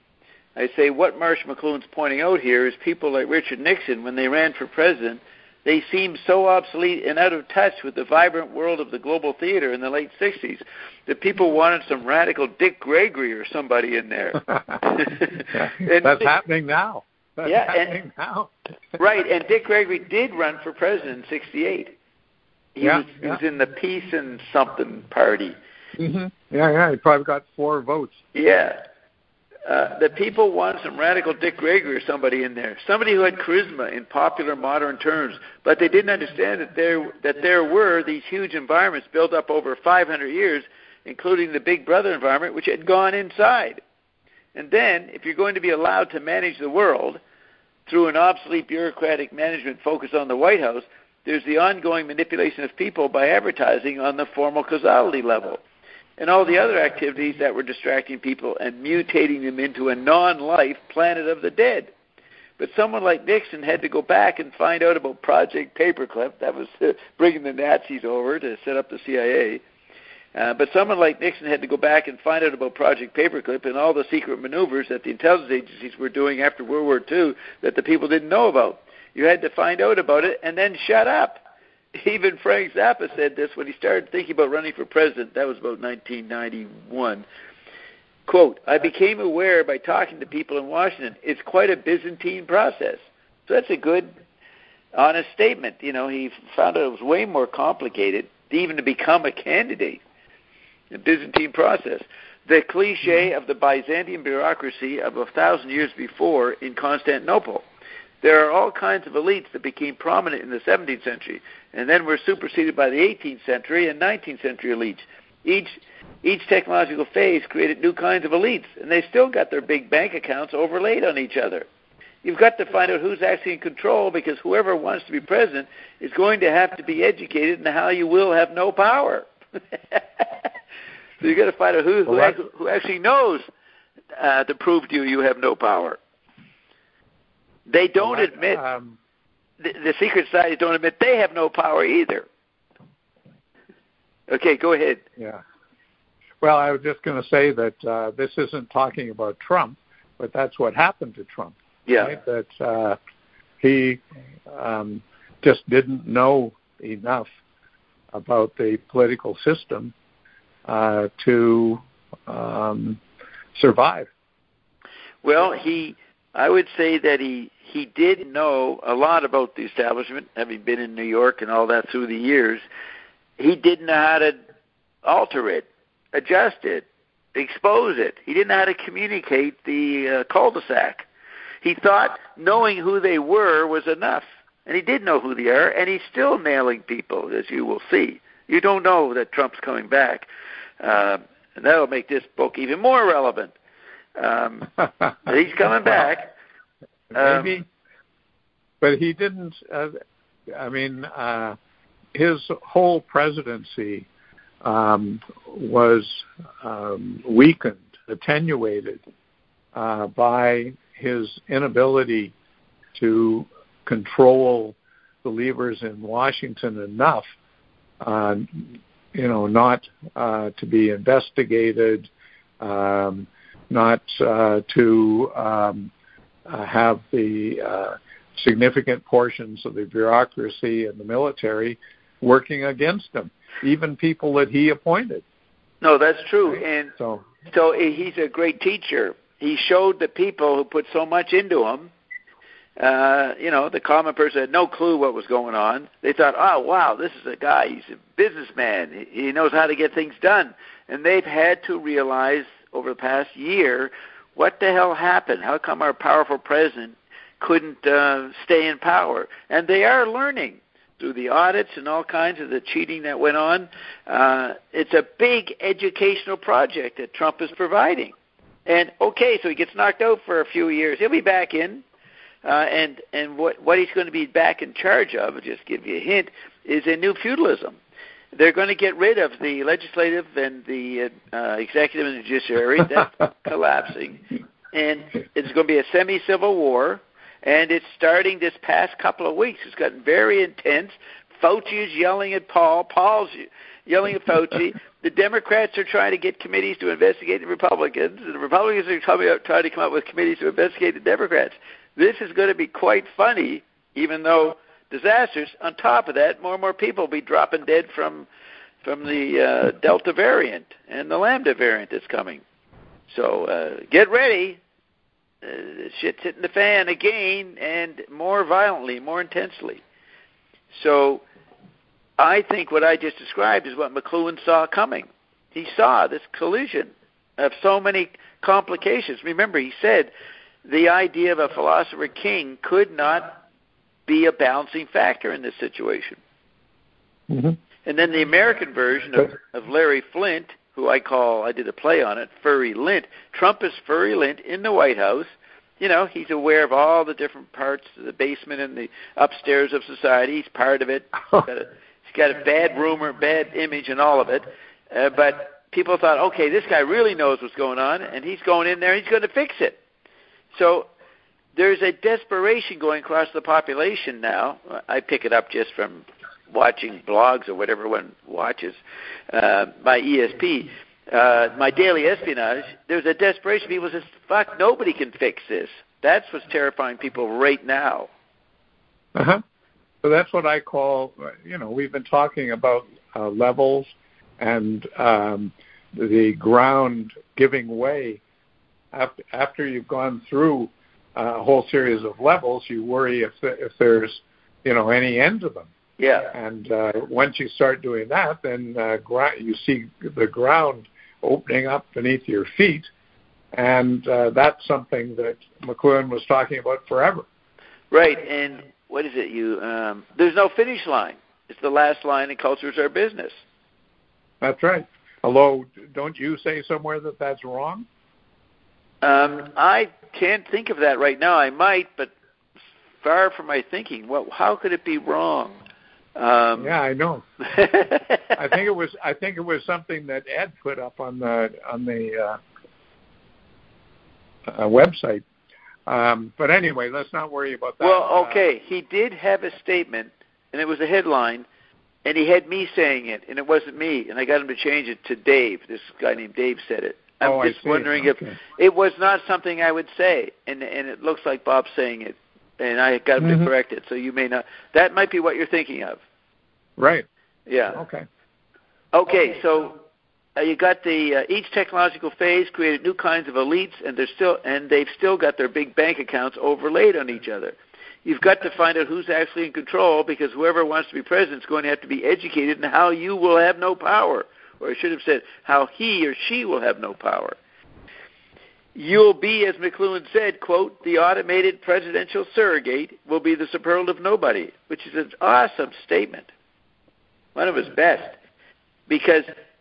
I say what Marsh McLuhan's pointing out here is people like Richard Nixon, when they ran for president, they seemed so obsolete and out of touch with the vibrant world of the global theater in the late sixties that people wanted some radical Dick Gregory or somebody in there. yeah, that's Dick, happening now. That's yeah, happening and, now. right, and Dick Gregory did run for president in sixty-eight. He, yeah, was, he yeah. was in the Peace and Something Party. Mm-hmm. Yeah, yeah, he probably got four votes. Yeah. Uh, the people wanted some radical Dick Gregory or somebody in there, somebody who had charisma in popular modern terms, but they didn't understand that there that there were these huge environments built up over five hundred years, including the Big Brother environment, which had gone inside. And then, if you're going to be allowed to manage the world through an obsolete bureaucratic management focused on the White House, there's the ongoing manipulation of people by advertising on the formal causality level, and all the other activities that were distracting people and mutating them into a non-life planet of the dead. But someone like Nixon had to go back and find out about Project Paperclip. That was uh, bringing the Nazis over to set up the C I A. Uh, but someone like Nixon had to go back and find out about Project Paperclip and all the secret maneuvers that the intelligence agencies were doing after World War Two that the people didn't know about. You had to find out about it and then shut up. Even Frank Zappa said this when he started thinking about running for president. That was about nineteen ninety-one. Quote, I became aware by talking to people in Washington, it's quite a Byzantine process. So that's a good, honest statement. You know, he found out it was way more complicated even to become a candidate. The Byzantine process. The cliche of the Byzantine bureaucracy of a thousand years before in Constantinople. There are all kinds of elites that became prominent in the seventeenth century and then were superseded by the eighteenth century and nineteenth century elites. Each each technological phase created new kinds of elites, and they still got their big bank accounts overlaid on each other. You've got to find out who's actually in control, because whoever wants to be president is going to have to be educated in how you will have no power. So you've got to find out who, who, well, actually, who actually knows uh, to prove to you you have no power. They don't well, admit, um, the, the secret societies don't admit they have no power either. Okay, go ahead. Yeah. Well, I was just going to say that uh, this isn't talking about Trump, but that's what happened to Trump. Yeah. Right? That uh, he um, just didn't know enough about the political system uh, to um, survive. Well, he, I would say that he he did know a lot about the establishment, having been in New York and all that through the years. He didn't know how to alter it, adjust it, expose it. He didn't know how to communicate the uh, cul-de-sac. He thought knowing who they were was enough. And he did know who they are, and he's still nailing people, as you will see. You don't know that Trump's coming back. Uh, and that will make this book even more relevant. Um, he's coming back. Maybe. Um, but he didn't, uh, I mean... Uh, his whole presidency um, was um, weakened, attenuated uh, by his inability to control the levers in Washington enough, uh, you know, not uh, to be investigated, um, not uh, to um, uh, have the uh, significant portions of the bureaucracy and the military working against him, even people that he appointed. No, that's true. And so, so he's a great teacher. He showed the people who put so much into him, uh, you know, the common person had no clue what was going on. They thought, oh, wow, this is a guy. He's a businessman. He knows how to get things done. And they've had to realize over the past year, what the hell happened? How come our powerful president couldn't uh, stay in power? And they are learning through the audits and all kinds of the cheating that went on. Uh, it's a big educational project that Trump is providing. And, okay, so he gets knocked out for a few years. He'll be back in. Uh, and and what, what he's going to be back in charge of, I'll just give you a hint, is a new feudalism. They're going to get rid of the legislative and the uh, executive and judiciary. That's collapsing. And it's going to be a semi-civil war. And it's starting this past couple of weeks. It's gotten very intense. Fauci is yelling at Paul. Paul's yelling at Fauci. The Democrats are trying to get committees to investigate the Republicans. And the Republicans are trying to come up with committees to investigate the Democrats. This is going to be quite funny, even though disastrous. On top of that, more and more people will be dropping dead from from the uh, Delta variant and the Lambda variant that's coming. So uh, get ready. Uh, shit's hitting the fan again, and more violently, more intensely. So I think what I just described is what McLuhan saw coming. He saw this collision of so many complications. Remember, he said the idea of a philosopher king could not be a balancing factor in this situation. Mm-hmm. And then the American version of, of Larry Flynt, who I call, I did a play on it, Furry Lint. Trump is Furry Lint in the White House. You know, he's aware of all the different parts, the basement and the upstairs of society. He's part of it. He's got a, he's got a bad rumor, bad image and all of it. Uh, but people thought, okay, this guy really knows what's going on, and he's going in there and he's going to fix it. So there's a desperation going across the population now. I pick it up just from watching blogs or whatever one watches uh, by E S P, uh, my daily espionage. There's a desperation. People say, fuck, nobody can fix this. That's what's terrifying people right now. Uh-huh. So that's what I call, you know, we've been talking about uh, levels and um, the ground giving way after, after you've gone through a whole series of levels. You worry if if there's, you know, any end to them. Yeah. And uh, once you start doing that, then uh, gr- you see the ground opening up beneath your feet, and uh, that's something that McLuhan was talking about forever. Right, and what is it? You um, there's no finish line. It's the last line, and culture is our business. That's right. Although, don't you say somewhere that that's wrong? Um, I can't think of that right now. I might, but far from my thinking. Well, how could it be wrong? Um, yeah, I know. I think it was. I think it was something that Ed put up on the on the uh, uh, website. Um, but anyway, let's not worry about that. Well, okay, uh, he did have a statement, and it was a headline, and he had me saying it, and it wasn't me, and I got him to change it to Dave. This guy named Dave said it. I'm oh, just wondering okay. if it was not something I would say, and and it looks like Bob's saying it, and I got him mm-hmm. to correct it. So you may not. That might be what you're thinking of. Right. Yeah. Okay. Okay. So uh, you got the uh, each technological phase created new kinds of elites, and they're still and they've still got their big bank accounts overlaid on each other. You've got to find out who's actually in control, because whoever wants to be president is going to have to be educated in how you will have no power. Or I should have said, how he or she will have no power. You'll be, as McLuhan said, quote, the automated presidential surrogate will be the superlative nobody, which is an awesome statement. One of his best. Because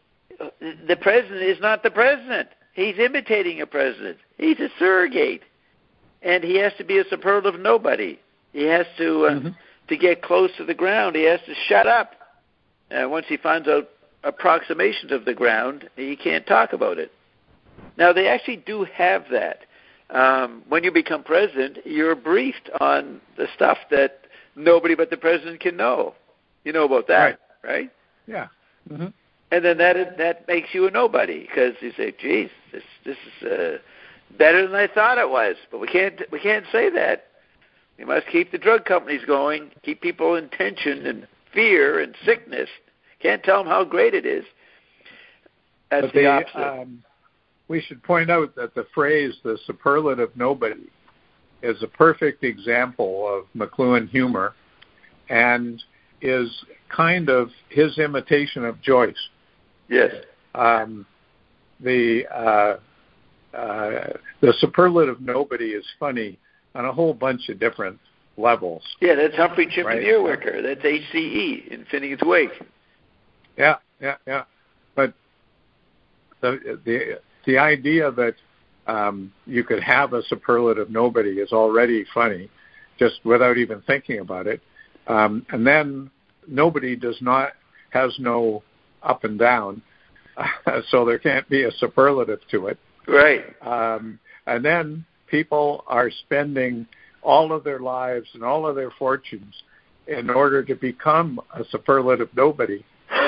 the president is not the president. He's imitating a president. He's a surrogate. And he has to be a superlative nobody. He has to, uh, mm-hmm. to get close to the ground, he has to shut up. Uh, once he finds out approximations of the ground, he can't talk about it. Now, they actually do have that. Um, when you become president, you're briefed on the stuff that nobody but the president can know. You know about that, right? right? Yeah. Mm-hmm. And then that that makes you a nobody, because you say, "Geez, this this is uh, better than I thought it was." But we can't we can't say that. We must keep the drug companies going, keep people in tension and fear and sickness. Can't tell them how great it is. That's but the they, opposite. Um, we should point out that the phrase, the superlative nobody, is a perfect example of McLuhan humor and is kind of his imitation of Joyce. Yes. Um, the, uh, uh, the superlative nobody is funny on a whole bunch of different levels. Yeah, that's Humphrey Chip right? and Earwicker. That's H C E in Finnegan's Wake. Yeah, yeah, yeah. But the the the idea that um, you could have a superlative nobody is already funny, just without even thinking about it. Um, and then nobody does not has no up and down, uh, so there can't be a superlative to it. Right. Um, and then people are spending all of their lives and all of their fortunes in order to become a superlative nobody.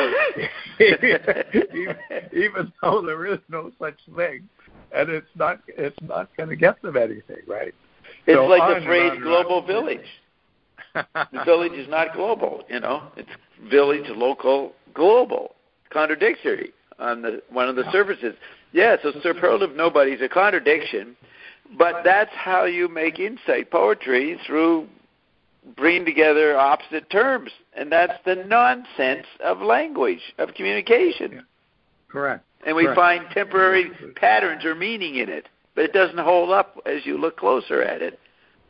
even, even though there is no such thing, and it's not it's not going to get them anything, right? It's so like the phrase on global village. The village is not global, you know. It's village, local, global. Contradictory on the one of the surfaces. Yeah, so superlative nobody is a contradiction, but that's how you make insight poetry, through bringing together opposite terms, and that's the nonsense of language, of communication. Yeah. Correct. And we Correct. find temporary patterns or meaning in it, but it doesn't hold up as you look closer at it.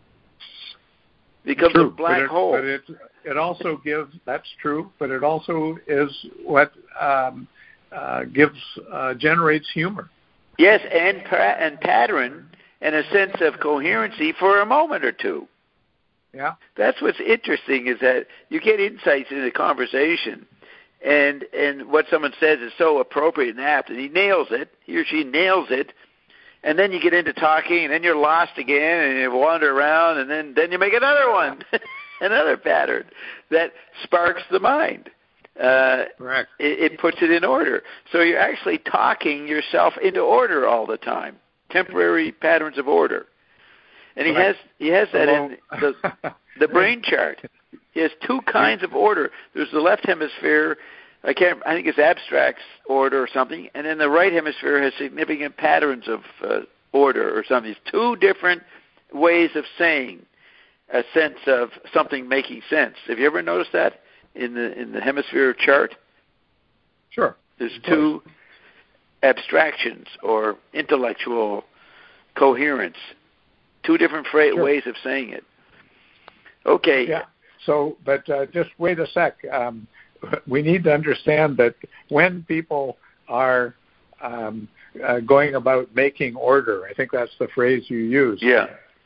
It becomes true, a black but it, hole. But it, it also gives, that's true, but it also is what um, uh, gives, uh, generates humor. Yes, and, and pattern and a sense of coherency for a moment or two. Yeah. That's what's interesting, is that you get insights in the conversation, and and what someone says is so appropriate and apt, and he nails it, he or she nails it, and then you get into talking, and then you're lost again, and you wander around, and then, then you make another one, another pattern that sparks the mind. Uh, Correct. It, it puts it in order. So you're actually talking yourself into order all the time, temporary patterns of order. And he has he has that in the, the brain chart. He has two kinds of order. There's the left hemisphere I can't. I think it's abstracts order or something, and then the right hemisphere has significant patterns of uh, order or something. It's two different ways of saying a sense of something making sense. Have you ever noticed that in the in the hemisphere chart? Sure. There's two abstractions or intellectual coherence, two different fra- sure. ways of saying it. Okay. Yeah. So, but uh, just wait a sec. Um, we need to understand that when people are um, uh, going about making order, I think that's the phrase you use. Yeah.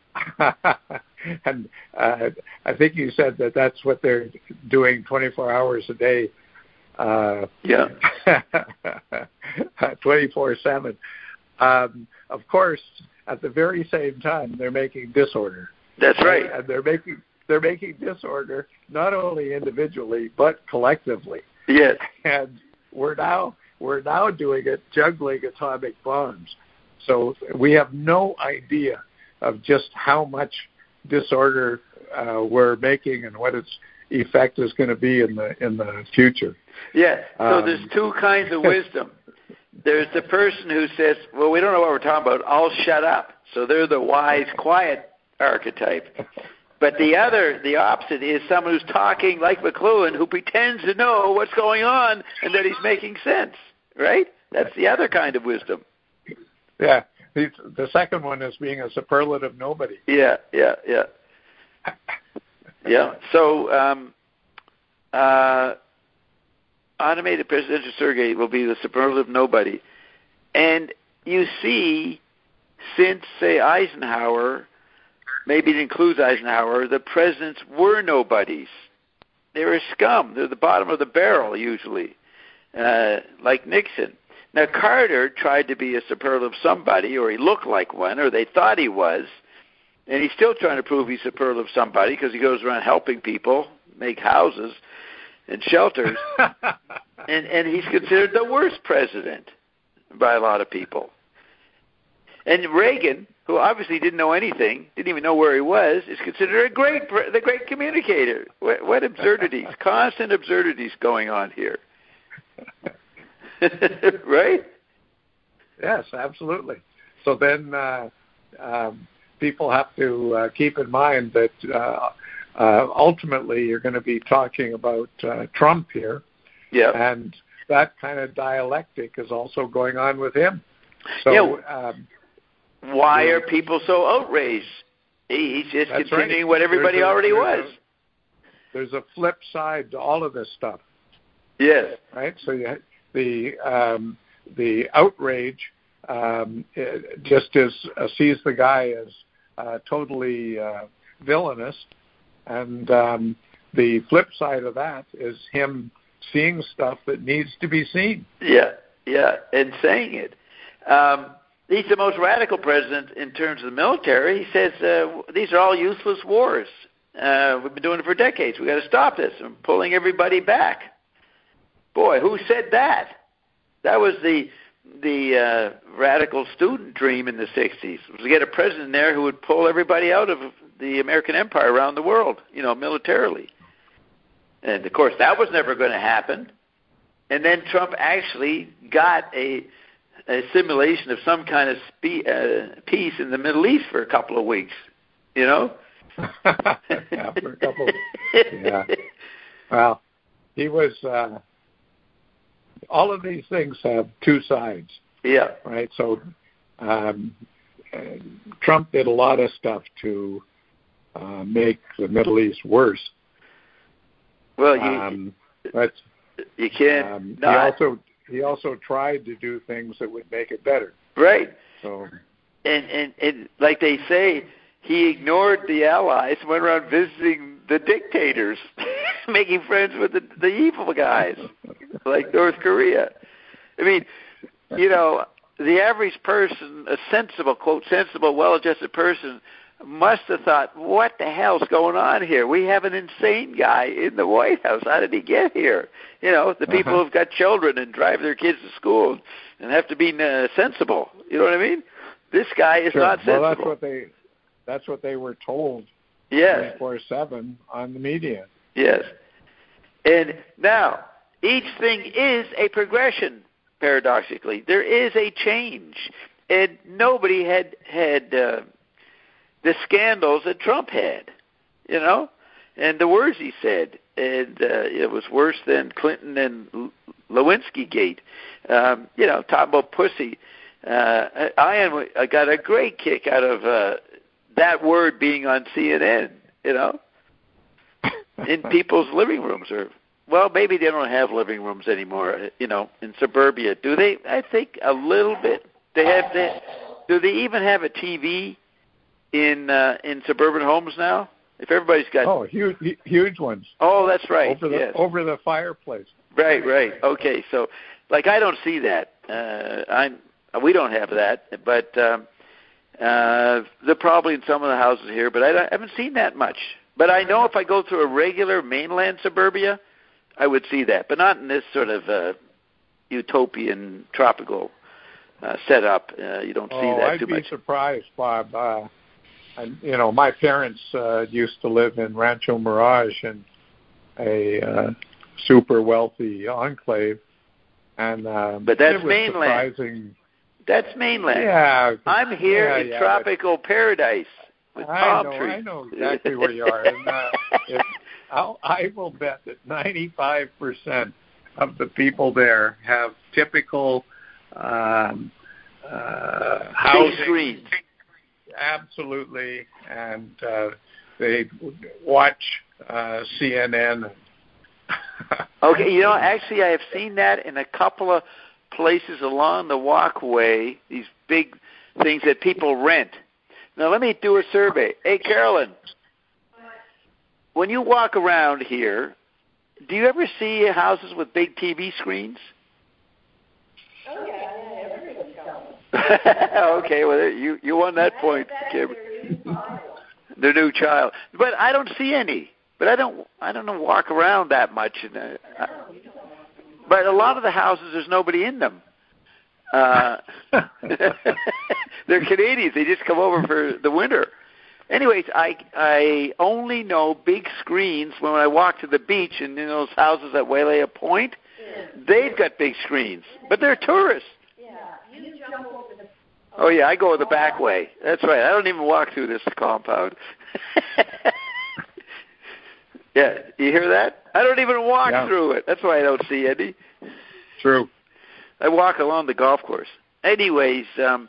and uh, I think you said that that's what they're doing twenty-four hours a day. Uh, yeah. twenty-four seven. Um, of course, at the very same time, they're making disorder. That's right. And they're making they're making disorder not only individually but collectively. Yes. And we're now we're now doing it juggling atomic bombs. So we have no idea of just how much disorder uh, we're making and what its effect is going to be in the in the future. Yeah. So um, there's two kinds of wisdom. There's the person who says, well, we don't know what we're talking about. I'll shut up. So they're the wise, quiet archetype. But the other, the opposite, is someone who's talking like McLuhan, who pretends to know what's going on and that he's making sense, right? That's the other kind of wisdom. Yeah. The second one is being a superlative nobody. Yeah, yeah, yeah. Yeah. So, um, uh, automated presidential surrogate will be the superlative nobody. And you see, since, say, Eisenhower, maybe it includes Eisenhower, the presidents were nobodies. They were scum. They're the bottom of the barrel, usually, uh, like Nixon. Now, Carter tried to be a superlative somebody, or he looked like one, or they thought he was, and he's still trying to prove he's superlative somebody because he goes around helping people make houses and shelters, and, and he's considered the worst president by a lot of people. And Reagan, who obviously didn't know anything, didn't even know where he was, is considered a great, the great communicator. What, what absurdities, constant absurdities going on here. Right? Yes, absolutely. So then uh, um, people have to uh, keep in mind that uh, uh, ultimately you're going to be talking about uh, Trump here. Yeah. And that kind of dialectic is also going on with him. So yeah. um, why yeah. are people so outraged? He's just That's continuing right. what everybody there's a, already there's was. A, there's a flip side to all of this stuff. Yes. Right? So you the um, the outrage um, just is uh, sees the guy as uh, totally uh, villainous, and um, the flip side of that is him seeing stuff that needs to be seen. Yeah, yeah, and saying it. Um, he's the most radical president in terms of the military. He says uh, these are all useless wars. Uh, we've been doing it for decades. We've got to stop this. I'm pulling everybody back. Boy, who said that? That was the the uh, radical student dream in the sixties, was to get a president there who would pull everybody out of the American empire around the world, you know, militarily. And, of course, that was never going to happen. And then Trump actually got a, a simulation of some kind of spe- uh, peace in the Middle East for a couple of weeks, you know? yeah, for a couple. Yeah. Well, he was. Uh, all of these things have two sides. Yeah. Right. So, um, uh, Trump did a lot of stuff to uh, make the Middle East worse. Well, you, um, but you can't. Um, not. He also he also tried to do things that would make it better. Right. So. And and and like they say, he ignored the allies, went around visiting the dictators, making friends with the, the evil guys, like North Korea. I mean, you know, the average person, a sensible, quote, sensible, well-adjusted person, must have thought, what the hell's going on here? We have an insane guy in the White House. How did he get here? You know, the people uh-huh. who've got children and drive their kids to school and have to be uh, sensible. You know what I mean? This guy is sure. not sensible. Well, that's what they... That's what they were told yes. twenty-four seven on the media. Yes. And now, each thing is a progression, paradoxically. There is a change. And nobody had had uh, the scandals that Trump had, you know, and the words he said. And uh, it was worse than Clinton and Lewinsky Gate. Um, you know, talking about pussy. Uh, I, I got a great kick out of uh, that word being on C N N, you know, in people's living rooms. Or, well, maybe they don't have living rooms anymore, you know, in suburbia. Do they? I think a little bit. They have. They, do they even have a T V in uh, in suburban homes now? If everybody's got oh, huge, huge ones. Oh, that's right. Over the yes. over the fireplace. Right, right. Okay, so like I don't see that. Uh, I'm we don't have that, but um, uh, they're probably in some of the houses here. But I, I haven't seen that much. But I know if I go through a regular mainland suburbia, I would see that, but not in this sort of uh, utopian tropical uh, setup. Uh, you don't see oh, that I'd too much. I'd be surprised, Bob. Uh, and, you know, my parents uh, used to live in Rancho Mirage in a uh, super wealthy enclave, and um, but that's it was mainland. Surprising. That's mainland. Yeah, I'm here yeah, in yeah, tropical paradise with I palm know, trees. I know exactly where you are. And, uh, if, I'll, I will bet that ninety-five percent of the people there have typical um, uh, housing. Big screens. Absolutely, and uh, they watch uh, C N N. Okay, you know, actually I have seen that in a couple of places along the walkway, these big things that people rent. Now, let me do a survey. Hey, Carolyn, when you walk around here, do you ever see houses with big T V screens? Oh, yeah, yeah, everyone's got one. Okay, well, you you won that point, Kim. Their new child, but I don't see any. But I don't I don't know walk around that much. And, uh, I, but a lot of the houses, there's nobody in them. Uh, they're Canadians. They just come over for the winter. Anyways, I I only know big screens when I walk to the beach and in those houses at Wailea Point. Yeah. They've got big screens, but they're tourists. Yeah, you jump over the. Oh yeah, I go the back way. That's right. I don't even walk through this compound. Yeah, you hear that? I don't even walk yeah. through it. That's why I don't see any. True. I walk along the golf course. Anyways, um,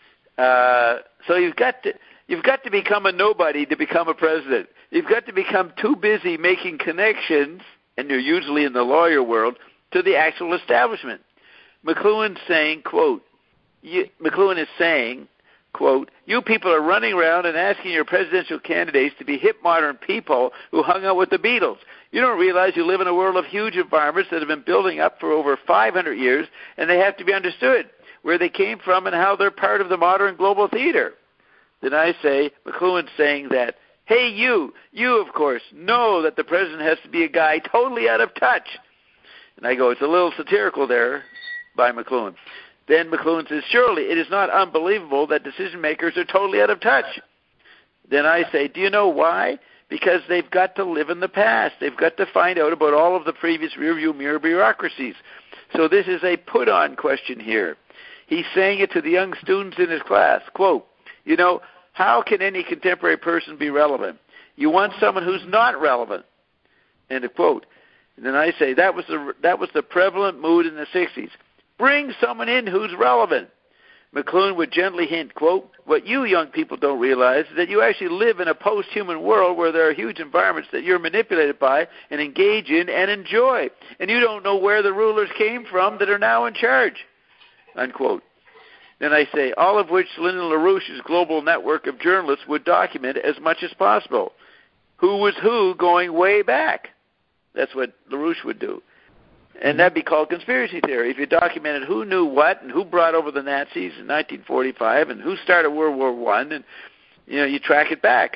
uh, so you've got to you've got to become a nobody to become a president. You've got to become too busy making connections, and you're usually in the lawyer world, to the actual establishment. McLuhan's saying, quote, you, McLuhan is saying, quote, you people are running around and asking your presidential candidates to be hip modern people who hung out with the Beatles. You don't realize you live in a world of huge environments that have been building up for over five hundred years, and they have to be understood, where they came from and how they're part of the modern global theater. Then I say, McLuhan's saying that, hey, you, you, of course, know that the president has to be a guy totally out of touch. And I go, it's a little satirical there by McLuhan. Then McLuhan says, surely it is not unbelievable that decision makers are totally out of touch. Then I say, do you know why? Because they've got to live in the past. They've got to find out about all of the previous rearview mirror bureaucracies. So this is a put-on question here. He's saying it to the young students in his class. Quote, you know, how can any contemporary person be relevant? You want someone who's not relevant. End of quote. And then I say, that was the, that was the prevalent mood in the sixties. Bring someone in who's relevant. McLuhan would gently hint, quote, what you young people don't realize is that you actually live in a post-human world where there are huge environments that you're manipulated by and engage in and enjoy. And you don't know where the rulers came from that are now in charge, unquote. Then I say, all of which Lyndon LaRouche's global network of journalists would document as much as possible. Who was who going way back? That's what LaRouche would do. And that'd be called conspiracy theory. If you documented who knew what and who brought over the Nazis in nineteen forty-five and who started World War One, and you know you track it back.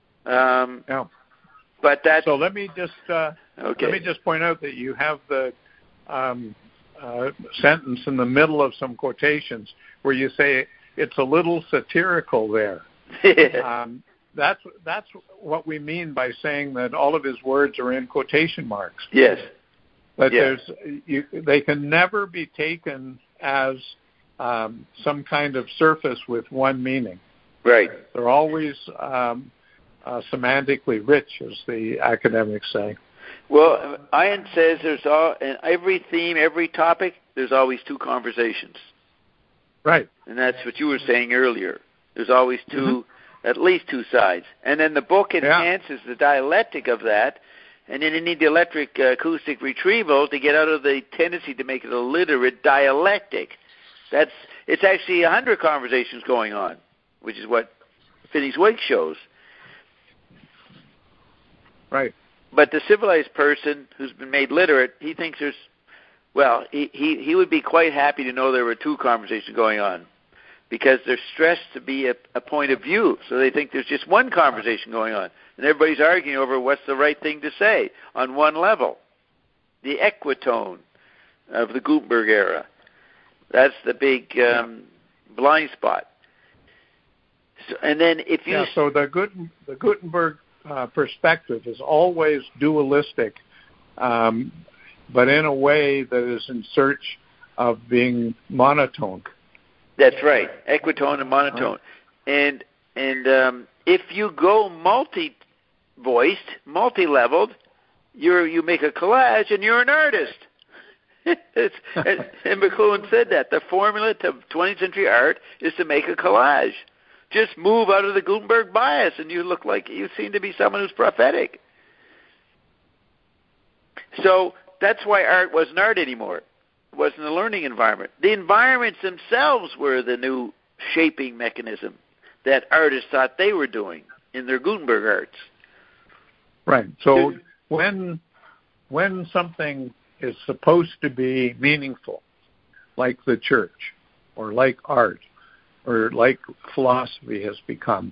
Um, yeah. But that. So let me just uh, okay. let me just point out that you have the um, uh, sentence in the middle of some quotations where you say it's a little satirical there. um, that's that's what we mean by saying that all of his words are in quotation marks. Yes. But yeah. there's you, they can never be taken as um, some kind of surface with one meaning. Right. They're always um, uh, semantically rich, as the academics say. Well, Ian says there's all, in every theme, every topic, there's always two conversations. Right. And that's what you were saying earlier. There's always two, mm-hmm. at least two sides. And then the book enhances yeah. the dialectic of that, and then you need the electric uh, acoustic retrieval to get out of the tendency to make it a literate dialectic. That's It's actually a hundred conversations going on, which is what Finney's Wake shows. Right. But the civilized person who's been made literate, he thinks there's, well, he, he, he would be quite happy to know there were two conversations going on because they're stressed to be a, a point of view. So they think there's just one conversation going on. And everybody's arguing over what's the right thing to say on one level. The equitone of the Gutenberg era. That's the big um, blind spot. So, and then if you... Yeah, so the, Guten, the Gutenberg... Uh, perspective is always dualistic, um, but in a way that is in search of being monotone. That's right, equitone and monotone. And and um, if you go multi-voiced, multi-leveled, you you make a collage and you're an artist. it's, and, and McLuhan said that the formula to twentieth century art is to make a collage. Just move out of the Gutenberg bias, and you look like you seem to be someone who's prophetic. So that's why art wasn't art anymore. It wasn't a learning environment. The environments themselves were the new shaping mechanism that artists thought they were doing in their Gutenberg arts. Right. So when when something is supposed to be meaningful, like the church or like art, or like philosophy has become,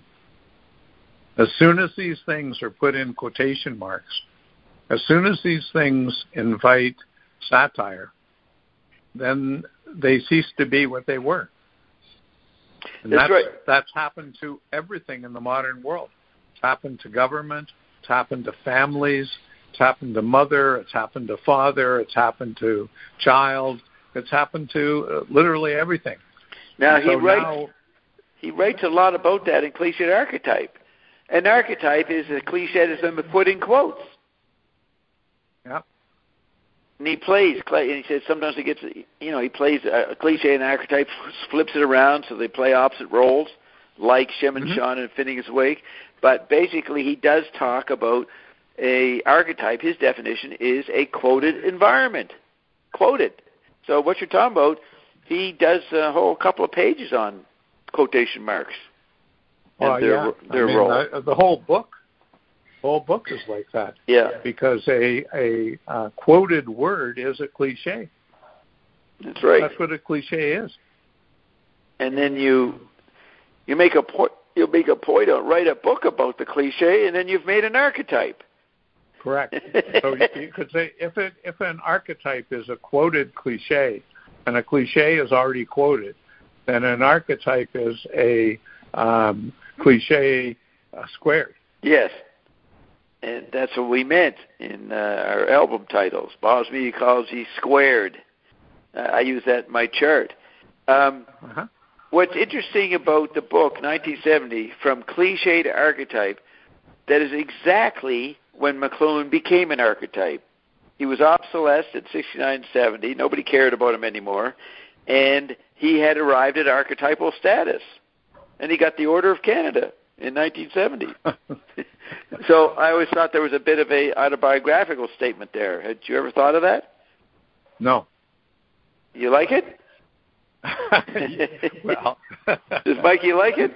as soon as these things are put in quotation marks, as soon as these things invite satire, then they cease to be what they were. And that's, that's right. That's happened to everything in the modern world. It's happened to government. It's happened to families. It's happened to mother. It's happened to father. It's happened to child. It's happened to uh, literally everything. Now, and he so writes now, he writes a lot about that in Cliched Archetype. An archetype is a cliche that's been put in quotes. Yeah. And he plays, and he says sometimes he gets, you know, he plays a cliche and archetype, flips it around so they play opposite roles, like Shem and mm-hmm. Sean and Finney's Wake. But basically he does talk about a archetype. His definition is a quoted environment. Quoted. So what you're talking about, he does a whole couple of pages on quotation marks and well, their, yeah. their I mean, role. The, the whole book, the whole book is like that. Yeah. Because a a uh, quoted word is a cliche. That's right. That's what a cliche is. And then you you make a point. You make a point. Or write a book about the cliche, and then you've made an archetype. Correct. So you could say if it if an archetype is a quoted cliche, and a cliche is already quoted, then an archetype is a um, cliche uh, squared. Yes, and that's what we meant in uh, our album titles. Bob's Media Ecology Squared. Uh, I use that in my chart. Um, uh-huh. What's interesting about the book, nineteen seventy, From Cliche to Archetype, that is exactly when McLuhan became an archetype. He was obsolesced at sixty-nine, seventy. Nobody cared about him anymore. And he had arrived at archetypal status. And he got the Order of Canada in nineteen seventy. So I always thought there was a bit of a autobiographical statement there. Had you ever thought of that? No. You like it? Well. Does Mikey like it?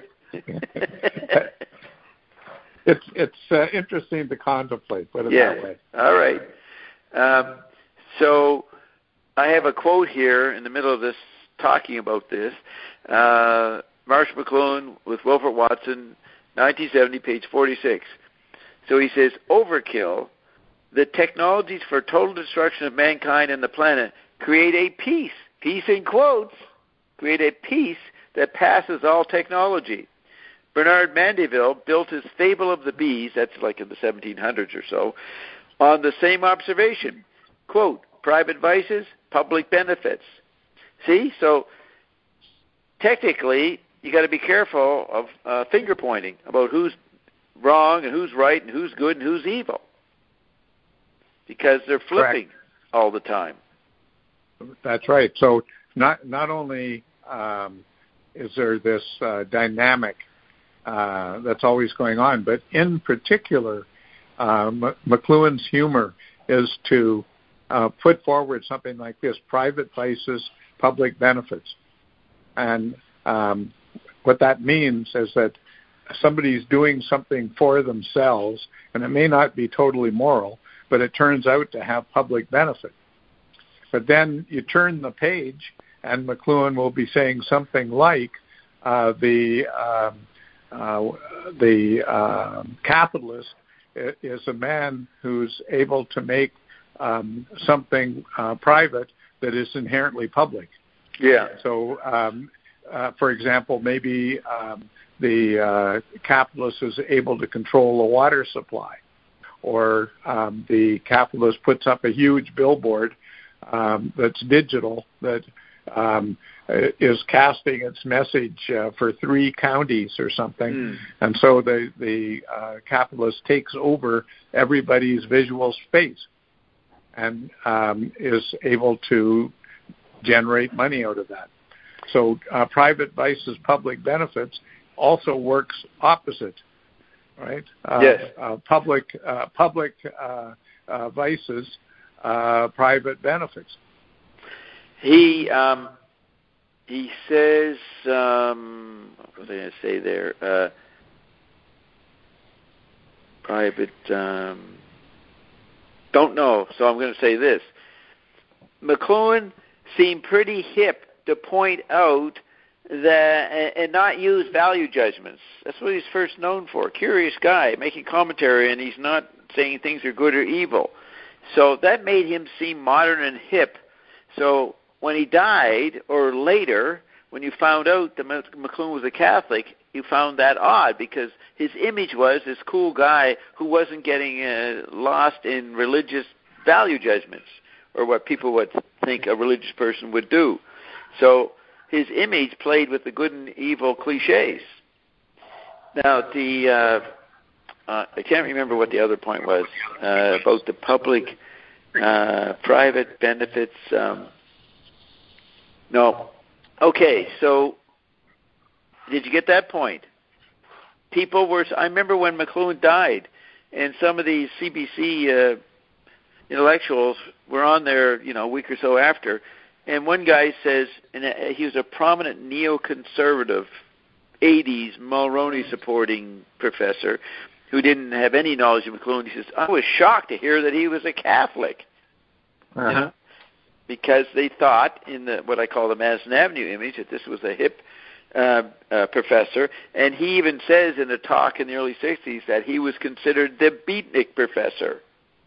It's it's uh, interesting to contemplate, put it yeah. that way. All right. Um, so I have a quote here in the middle of this talking about this. Uh, Marshall McLuhan with Wilfred Watson, nineteen seventy, page forty-six. So he says, overkill, the technologies for total destruction of mankind and the planet create a peace, peace in quotes, create a peace that passes all technology. Bernard Mandeville built his Fable of the Bees, that's like in the seventeen hundreds or so, on the same observation. Quote, private vices, public benefits. See? So technically, you got to be careful of uh, finger pointing about who's wrong and who's right and who's good and who's evil, because they're flipping Correct. all the time. That's right. So not not only um, is there this uh, dynamic uh, that's always going on, but in particular, uh, M- McLuhan's humor is to uh, put forward something like this: private vices, public benefits. And um, what that means is that somebody's doing something for themselves, and it may not be totally moral, but it turns out to have public benefit. But then you turn the page, and McLuhan will be saying something like, uh, the um, uh, the uh, capitalist is a man who's able to make um, something uh, private that is inherently public. Yeah. So, um, uh, for example, maybe um, the uh, capitalist is able to control a water supply, or um, the capitalist puts up a huge billboard um, that's digital that um, is casting its message uh, for three counties or something, mm. and so the the uh, capitalist takes over everybody's visual space and um, is able to generate money out of that. So uh, private vices, public benefits also works opposite, right? Uh, yes. Uh, public uh, public uh, uh, vices, uh, private benefits. He um, he says, um, what was I going to say there? Uh, private, um, don't know, so I'm going to say this. McLuhan seemed pretty hip to point out that and not use value judgments. That's what he's first known for. Curious guy, making commentary, and he's not saying things are good or evil. So that made him seem modern and hip. So when he died, or later, when you found out that McLuhan was a Catholic, you found that odd, because his image was this cool guy who wasn't getting uh, lost in religious value judgments, or what people would think a religious person would do. So his image played with the good and evil cliches. Now, the uh, uh, I can't remember what the other point was uh, about the public, uh, private benefits. Um, no. Okay, so did you get that point? People were, I remember when McLuhan died, and some of these C B C uh, intellectuals were on there, you know, a week or so after, and one guy says, and he was a prominent neoconservative, eighties Mulroney-supporting professor who didn't have any knowledge of McLuhan. He says, I was shocked to hear that he was a Catholic. Uh-huh. You know, because they thought, in the what I call the Madison Avenue image, that this was a hip uh, uh, professor. And he even says in a talk in the early sixties that he was considered the beatnik professor.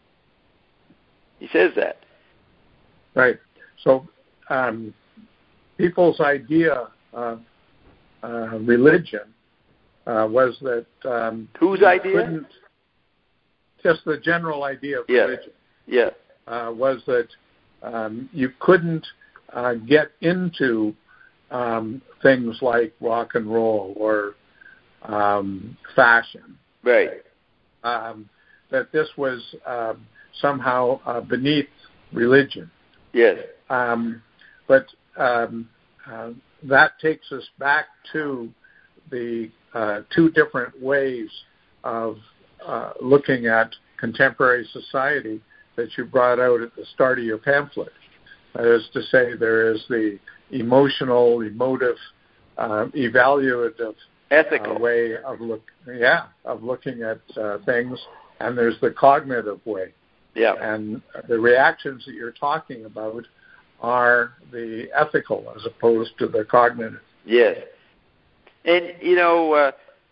He says that. Right. So um, people's idea of uh, religion uh, was that... Um, Whose idea? Just the general idea of yeah. religion. Yeah. Uh, was that um, you couldn't uh, get into um, things like rock and roll or um, fashion. Right. Um, that this was um, somehow uh, beneath religion. Yes. Um, but um, uh, that takes us back to the uh, two different ways of uh, looking at contemporary society that you brought out at the start of your pamphlet. That is to say, there is the emotional, emotive, uh, evaluative ethical uh, way of look, yeah, of looking at uh, things, and there's the cognitive way. Yeah. And the reactions that you're talking about are the ethical as opposed to the cognitive. Yes. And, you know, uh,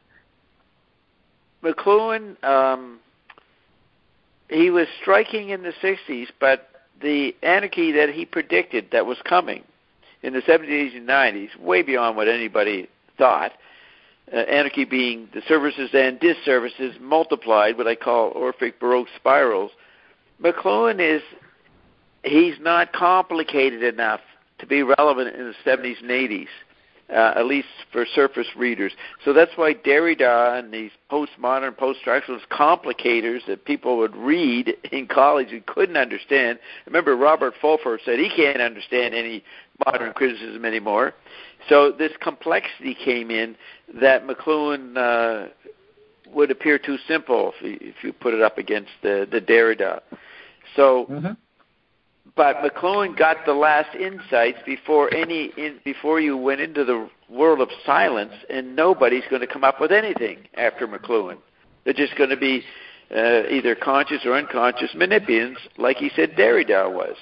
McLuhan, um, he was striking in the sixties, but the anarchy that he predicted that was coming in the seventies and nineties, way beyond what anybody thought, uh, anarchy being the services and disservices multiplied, what I call Orphic Baroque spirals, McLuhan is he's not complicated enough to be relevant in the seventies and eighties, uh, at least for surface readers. So that's why Derrida and these postmodern, post-structuralist complicators that people would read in college and couldn't understand. Remember, Robert Fulford said he can't understand any modern criticism anymore. So this complexity came in that McLuhan uh, would appear too simple if you, if you put it up against the, the Derrida. So, mm-hmm. But McLuhan got the last insights before any in, before you went into the world of silence, and nobody's going to come up with anything after McLuhan. They're just going to be uh, either conscious or unconscious Manipians, like he said Derrida was.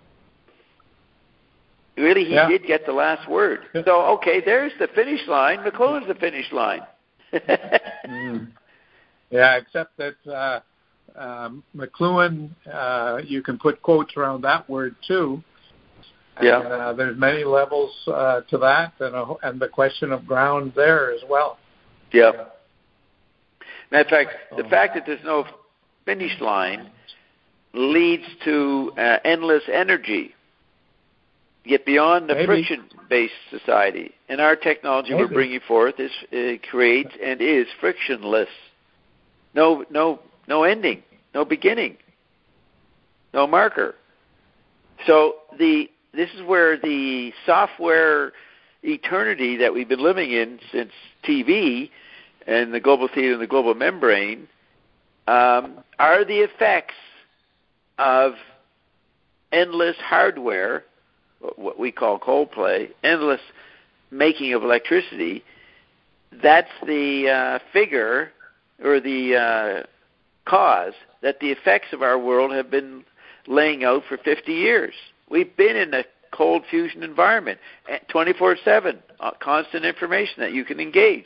Really, he yeah. did get the last word. So, okay, there's the finish line. McLuhan's the finish line. mm. Yeah, except that uh, um, McLuhan, uh, you can put quotes around that word too. And, yeah. Uh, there's many levels uh, to that, and, a, and the question of ground there as well. Yeah. Matter of fact, the fact that there's no finish line leads to uh, endless energy. Get beyond the Maybe. friction-based society. And our technology Maybe. we're bringing forth is uh, creates and is frictionless. No, no, no ending, no beginning, no marker. So the this is where the software eternity that we've been living in since T V and the global theater and the global membrane um, are the effects of endless hardware, what we call Coldplay, endless making of electricity. That's the uh, figure or the uh, cause that the effects of our world have been laying out for fifty years. We've been in a cold fusion environment, twenty-four seven, uh, constant information that you can engage,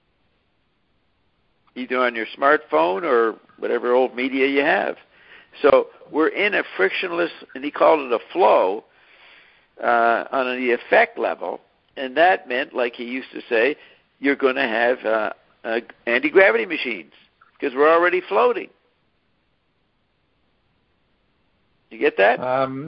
either on your smartphone or whatever old media you have. So we're in a frictionless, and he called it a flow, uh, on the effect level, and that meant, like he used to say, you're going to have uh, uh, anti-gravity machines because we're already floating. You get that? Um,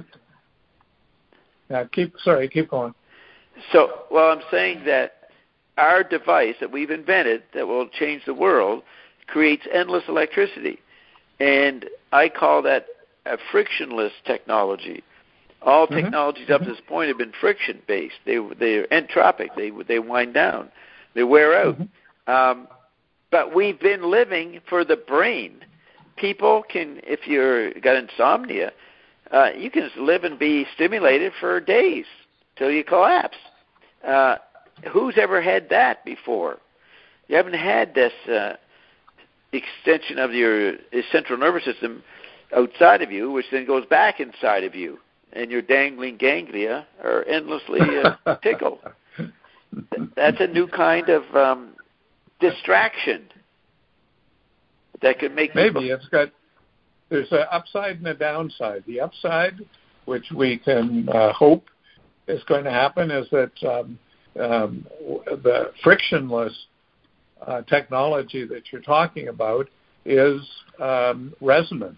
yeah, keep sorry, keep going. So, well, I'm saying that our device that we've invented that will change the world creates endless electricity, and I call that a frictionless technology. All mm-hmm. technologies up to this point have been friction-based. They they're entropic. They they wind down. They wear out. Mm-hmm. Um, but we've been living for the brain. People can, if you're got insomnia, uh, you can live and be stimulated for days till you collapse. Uh, who's ever had that before? You haven't had this uh, extension of your central nervous system outside of you, which then goes back inside of you, and your dangling ganglia are endlessly uh, tickled. That's a new kind of um, distraction that could make maybe people... it's got there's an upside and a downside. The upside, which we can uh, hope is going to happen, is that um, um, the frictionless uh, technology that you're talking about is um, resonance.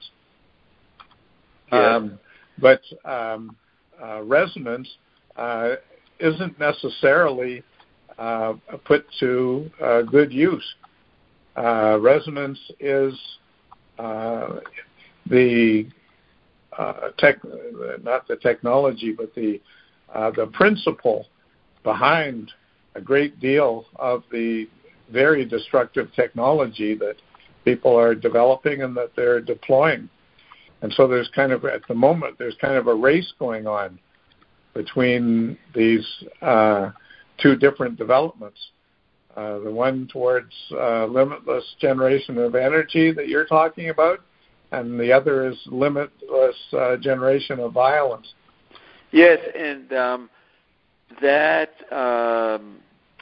Yeah. Um, but um, uh, resonance uh, isn't necessarily uh, put to uh, good use. Uh, resonance is uh, the uh, tech, not the technology, but the uh, the principle behind a great deal of the very destructive technology that people are developing and that they're deploying. And so there's kind of, at the moment, there's kind of a race going on between these uh, two different developments. Uh, the one towards uh, limitless generation of energy that you're talking about, and the other is limitless uh, generation of violence. Yes, and um, that, um,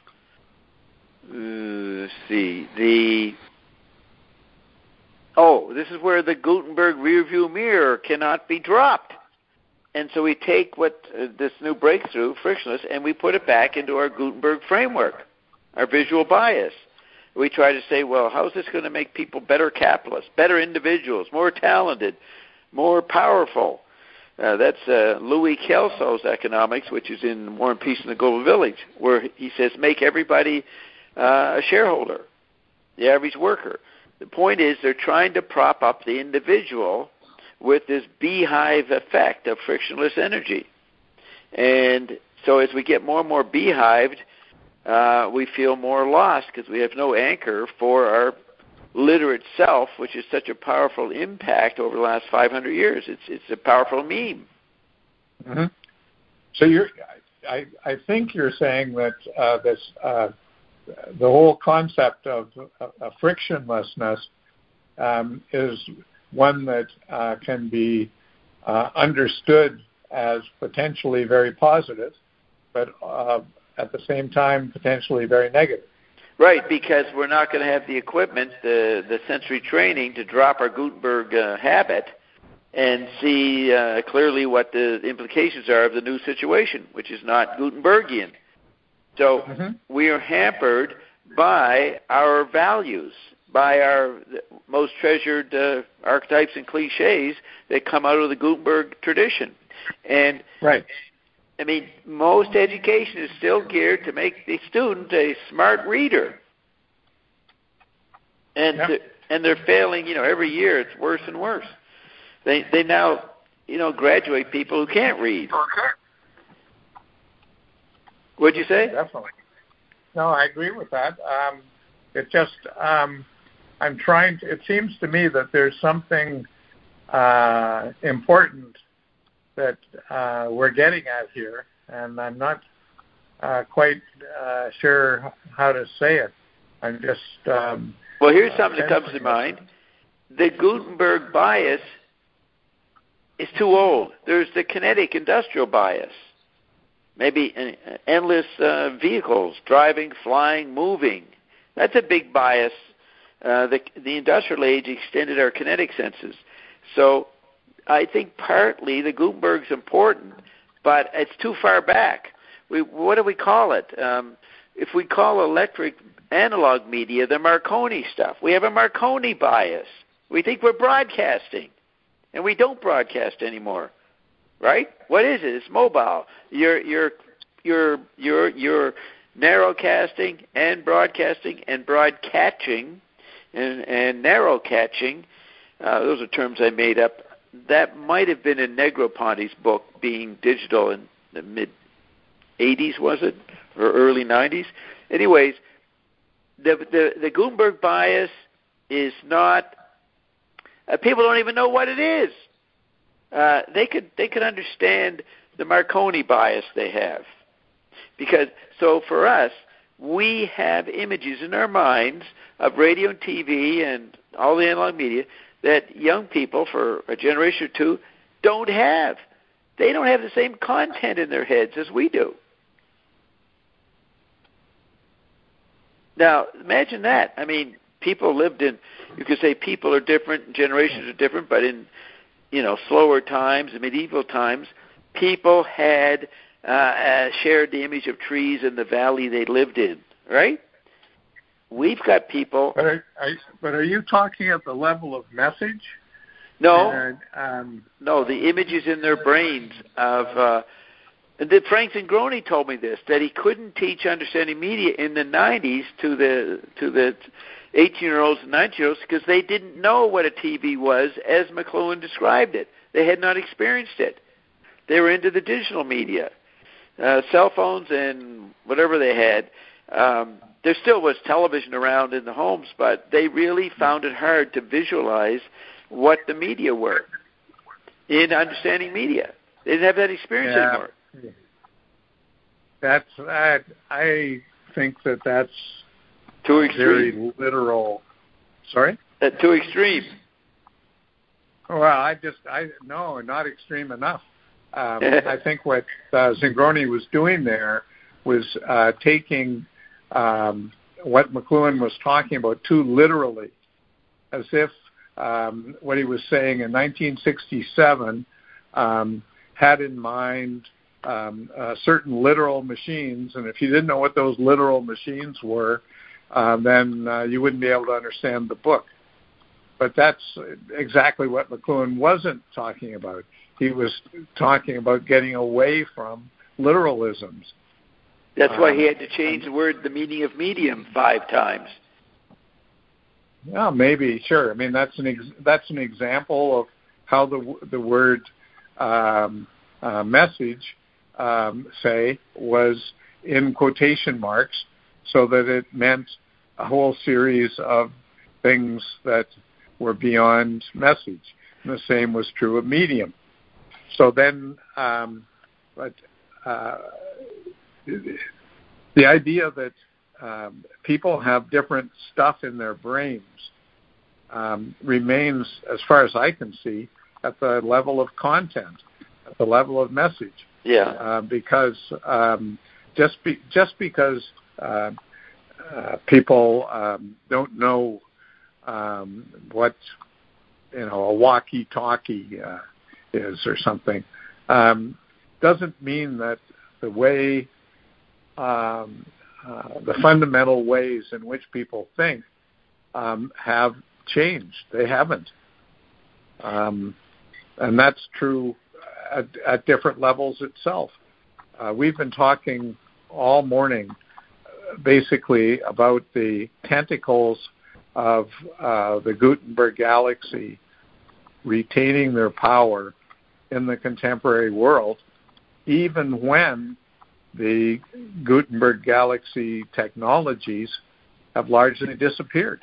uh, let's see, the... Oh, this is where the Gutenberg rearview mirror cannot be dropped. And so we take what uh, this new breakthrough, frictionless, and we put it back into our Gutenberg framework, our visual bias. We try to say, well, how is this going to make people better capitalists, better individuals, more talented, more powerful? Uh, that's uh, Louis Kelso's economics, which is in War and Peace in the Global Village, where he says make everybody uh, a shareholder, the average worker. The point is they're trying to prop up the individual with this beehive effect of frictionless energy. And so as we get more and more beehived, uh, we feel more lost because we have no anchor for our literate self, which is such a powerful impact over the last five hundred years. It's it's a powerful meme. Mm-hmm. So you're, I, I think you're saying that uh, this uh, the whole concept of uh, frictionlessness um, is one that uh, can be uh, understood as potentially very positive, but uh, at the same time potentially very negative. Right, because we're not going to have the equipment, the the sensory training to drop our Gutenberg uh, habit and see uh, clearly what the implications are of the new situation, which is not Gutenbergian. So mm-hmm. we are hampered by our values, by our most treasured uh, archetypes and cliches that come out of the Gutenberg tradition. And right. I mean, most education is still geared to make the student a smart reader. And yep. to, and they're failing, you know, every year it's worse and worse. They they now, you know, graduate people who can't read. Okay. What'd you say? Definitely. No, I agree with that. Um, it just, um, I'm trying to, it seems to me that there's something uh, important that uh, we're getting at here, and I'm not uh, quite uh, sure how to say it. I'm just... Um, well, here's something that comes to mind. The Gutenberg bias is too old. There's the kinetic industrial bias. Maybe endless uh, vehicles, driving, flying, moving. That's a big bias. Uh, the, the industrial age extended our kinetic senses. So I think partly the Gutenberg's important, but it's too far back. We, what do we call it? Um, if we call electric analog media the Marconi stuff, we have a Marconi bias. We think we're broadcasting, and we don't broadcast anymore, right? What is it? It's mobile. You're you're you're you're you're narrowcasting and broadcasting and broadcatching and and narrow catching. Uh, those are terms I made up. That might have been in Negroponte's book, Being Digital, in the mid eighties, was it? Or early nineties? Anyways, the, the, the Gutenberg bias is not, uh, people don't even know what it is. Uh, they could they could understand the Marconi bias they have. Because, so for us, we have images in our minds of radio and T V and all the analog media that young people for a generation or two don't have. They don't have the same content in their heads as we do. Now, imagine that. I mean, people lived in, you could say people are different, generations are different, but in, you know, slower times, medieval times, people had uh, uh, shared the image of trees in the valley they lived in, right? We've got people. But are, are, but are you talking at the level of message? No, and, um, no. The images in their brains of. Uh, the Frank Zingroni told me this, that he couldn't teach understanding media in the nineties to the to the eighteen-year-olds and nineteen-year-olds because they didn't know what a T V was as McLuhan described it. They had not experienced it. They were into the digital media, uh, cell phones and whatever they had. Um, There still was television around in the homes, but they really found it hard to visualize what the media were in understanding media. They didn't have that experience yeah. anymore. That's that. I think that that's too extreme. Very literal. Sorry? Uh, too extreme. Well, I just I no, not extreme enough. Um, I think what uh, Zingroni was doing there was uh, taking. Um, what McLuhan was talking about too literally, as if um, what he was saying in nineteen sixty-seven um, had in mind um, uh, certain literal machines, and if you didn't know what those literal machines were, uh, then uh, you wouldn't be able to understand the book. But that's exactly what McLuhan wasn't talking about. he was talking about getting away from literalisms. That's um, why he had to change the word, the meaning of medium, five times. Yeah, maybe, sure. I mean, that's an ex- that's an example of how the the word um, uh, message, um, say, was in quotation marks, so that it meant a whole series of things that were beyond message. And the same was true of medium. So then, um, but uh, the idea that um, people have different stuff in their brains um, remains, as far as I can see, at the level of content, at the level of message. Yeah. Uh, because um, just be, just because uh, uh, people um, don't know um, what you know a walkie-talkie uh, is or something, um, doesn't mean that the way um, uh, the fundamental ways in which people think um, have changed. They haven't, um, and that's true at, at different levels itself. Uh, we've been talking all morning, uh, basically, about the tentacles of uh, the Gutenberg galaxy retaining their power in the contemporary world, even when the Gutenberg galaxy technologies have largely disappeared.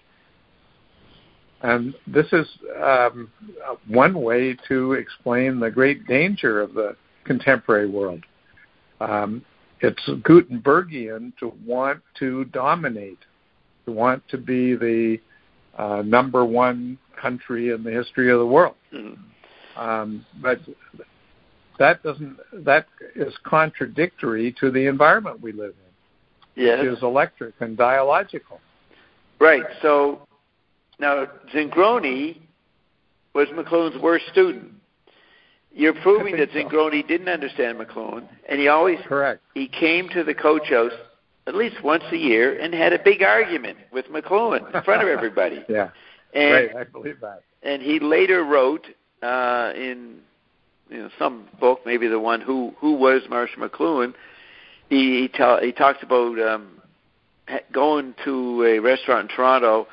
And this is um, one way to explain the great danger of the contemporary world. Um, it's Gutenbergian to want to dominate, to want to be the uh, number one country in the history of the world. Mm-hmm. Um, but that doesn't that is contradictory to the environment we live in, yes. which is electric and dialogical. Right. So now Zingroni was McLuhan's worst student. You're proving that Zingroni so. didn't understand McLuhan, and he always correct. He came to the coach house at least once a year and had a big argument with McLuhan in front of everybody. yeah, and, right. I believe that. And he later wrote uh, in you know some book, maybe the one Who Who Was Marshall McLuhan. He he, ta- he talks about um, going to a restaurant in Toronto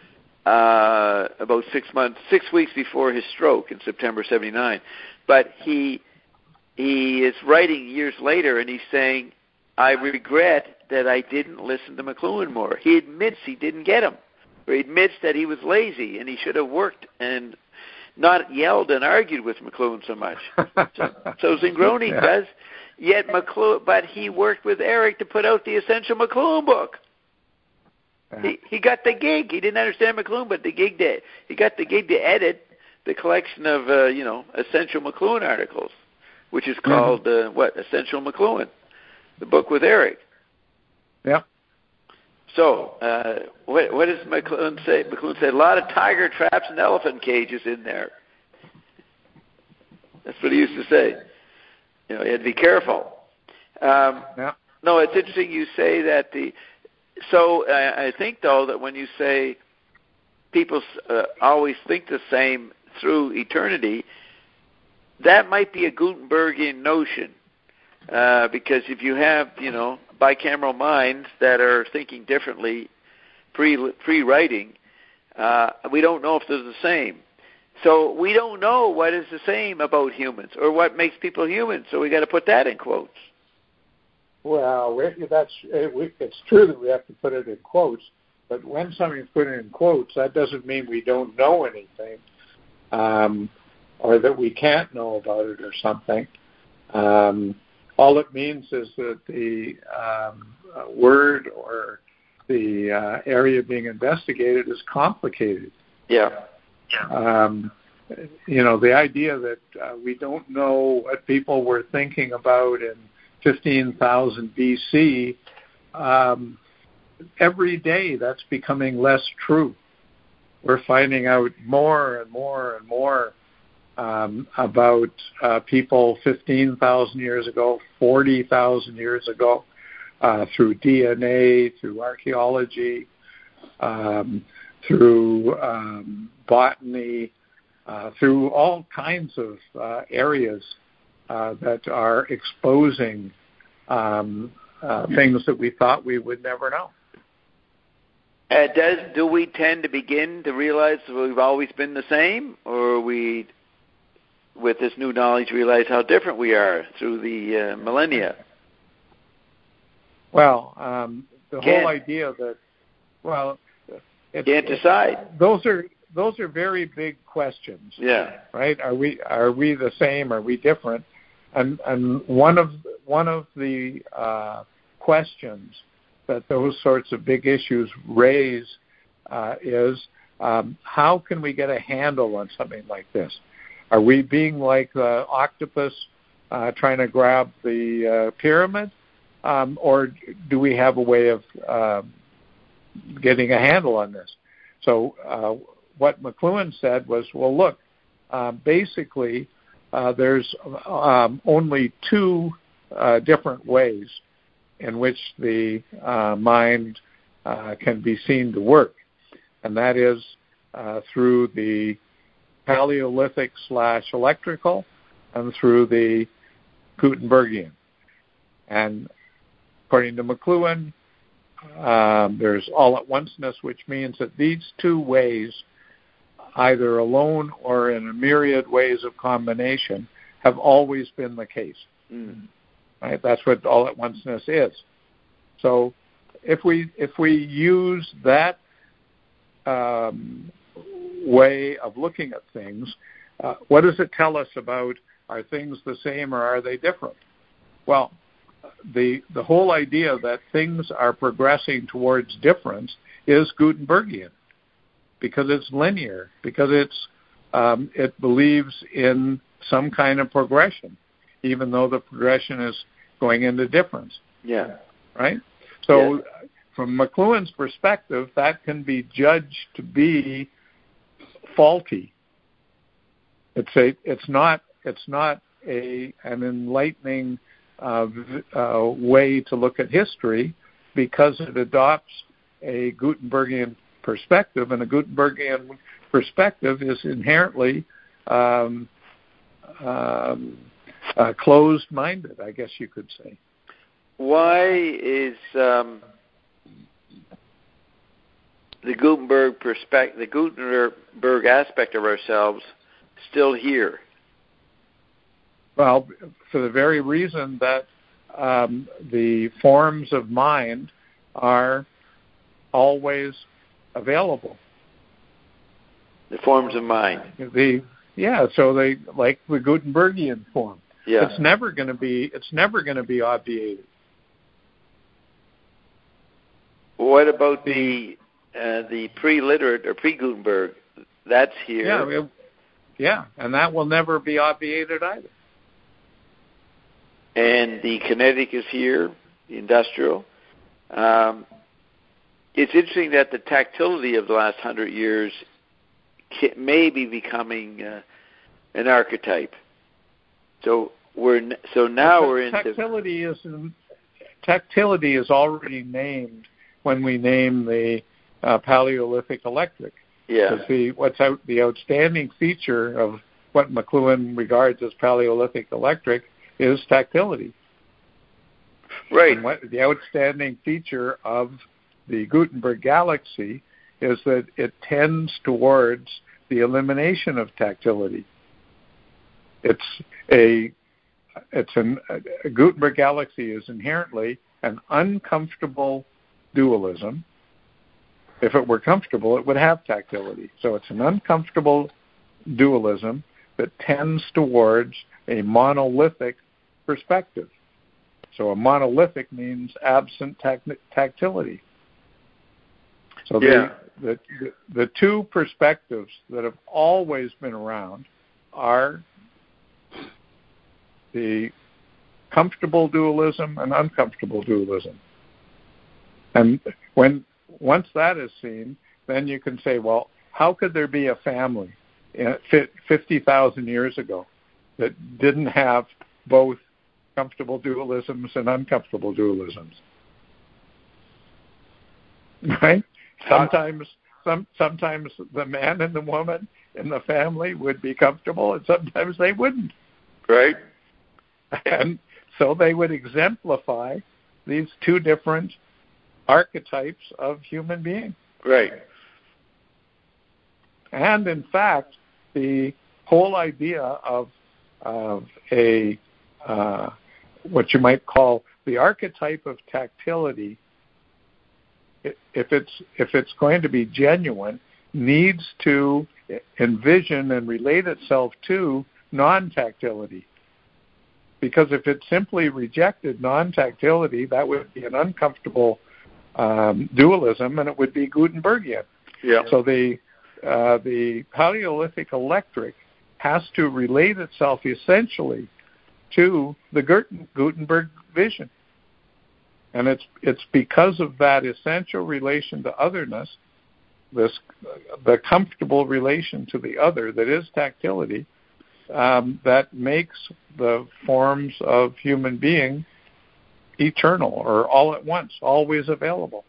uh, about six months, six weeks before his stroke in September seventy-nine. But he he is writing years later, and he's saying, I regret that I didn't listen to McLuhan more. He admits he didn't get him. Or he admits that he was lazy, and he should have worked and not yelled and argued with McLuhan so much. so, so Zingroni yeah. does, yet McLuhan, but he worked with Eric to put out the Essential McLuhan book. Yeah. He he got the gig. He didn't understand McLuhan, but the gig did. He got the gig to edit the collection of, uh, you know, Essential McLuhan articles, which is called, mm-hmm. uh, what, Essential McLuhan, the book with Eric. Yeah. So, uh, what, what does McLuhan say? McLuhan said, a lot of tiger traps and elephant cages in there. That's what he used to say. You know, you had to be careful. Um, yeah. No, it's interesting you say that the, so I, I think, though, that when you say people uh, always think the same through eternity, that might be a Gutenbergian notion, uh, because if you have, you know, bicameral minds that are thinking differently pre pre-writing, uh, we don't know if they're the same. So we don't know what is the same about humans or what makes people human. So we got to put that in quotes. Well, that's it's true that we have to put it in quotes, but when something's put in quotes, that doesn't mean we don't know anything. Um, or that we can't know about it or something. Um, all it means is that the um, uh, word or the uh, area being investigated is complicated. Yeah. yeah. Um, you know, the idea that uh, we don't know what people were thinking about in fifteen thousand B C, um, every day that's becoming less true. We're finding out more and more and more um, about uh, people fifteen thousand years ago, forty thousand years ago, uh, through D N A, through archaeology, um, through um, botany, uh, through all kinds of uh, areas uh, that are exposing um, uh, things that we thought we would never know. Uh, does do we tend to begin to realize we've always been the same, or we, with this new knowledge, realize how different we are through the uh, millennia? Well, um, the Can't. whole idea that, well, it's, Can't decide. Those are those are very big questions. Yeah. Right? Are we are we the same? Are we different? And and one of one of the uh, questions that those sorts of big issues raise uh, is um, how can we get a handle on something like this? Are we being like the octopus uh, trying to grab the uh, pyramid, um, or do we have a way of uh, getting a handle on this? So uh, what McLuhan said was, well, look, uh, basically uh, there's um, only two uh, different ways in which the uh, mind uh, can be seen to work, and that is uh, through the Paleolithic slash electrical and through the Gutenbergian. And according to McLuhan, um, there's all-at-onceness, which means that these two ways, either alone or in a myriad ways of combination, have always been the case. Mm. Right? That's what all-at-onceness is. So if we if we use that um, way of looking at things, uh, what does it tell us about, are things the same or are they different? Well, the the whole idea that things are progressing towards difference is Gutenbergian, because it's linear, because it's um, it believes in some kind of progression, even though the progression is going into difference. Yeah. Right? So yeah. From McLuhan's perspective, that can be judged to be faulty. It's a it's not it's not a an enlightening uh, uh, way to look at history, because it adopts a Gutenbergian perspective, and a Gutenbergian perspective is inherently um, um, uh, closed-minded, I guess you could say. Why is um, the Gutenberg perspective, the Gutenberg aspect of ourselves, still here? Well, for the very reason that um, the forms of mind are always available. The forms of mind. The yeah, so they like the Gutenbergian form. Yeah. It's never going to be. It's never going to be obviated. What about the uh, the pre-literate or pre-Gutenberg? That's here. Yeah, it, yeah, and that will never be obviated either. And the kinetic is here, the industrial. Um, it's interesting that the tactility of the last hundred years may be becoming uh, an archetype. So we're so now well, we're in tactility is tactility is already named when we name the uh, Paleolithic electric. Yeah. Because the what's out the outstanding feature of what McLuhan regards as Paleolithic electric is tactility. Right. And what the outstanding feature of the Gutenberg galaxy is that it tends towards the elimination of tactility. It's a it's an a Gutenberg galaxy is inherently an uncomfortable dualism. If it were comfortable, it would have tactility. So it's an uncomfortable dualism that tends towards a monolithic perspective. So a monolithic means absent tact- tactility. So yeah. the, the the two perspectives that have always been around are the comfortable dualism and uncomfortable dualism. And when once that is seen, then you can say, well, how could there be a family fifty thousand years ago that didn't have both comfortable dualisms and uncomfortable dualisms? Right? Sometimes, some sometimes the man and the woman in the family would be comfortable, and sometimes they wouldn't. Right. And so they would exemplify these two different archetypes of human being. Right. And in fact, the whole idea of, of a uh, what you might call the archetype of tactility, if it's if it's going to be genuine, needs to envision and relate itself to non-tactility. Because if it simply rejected non-tactility, that would be an uncomfortable um, dualism, and it would be Gutenbergian. Yeah. So the uh, the Paleolithic electric has to relate itself essentially to the Gutenberg vision. And it's it's because of that essential relation to otherness, this the comfortable relation to the other that is tactility, um, that makes the forms of human being eternal or all at once, always available.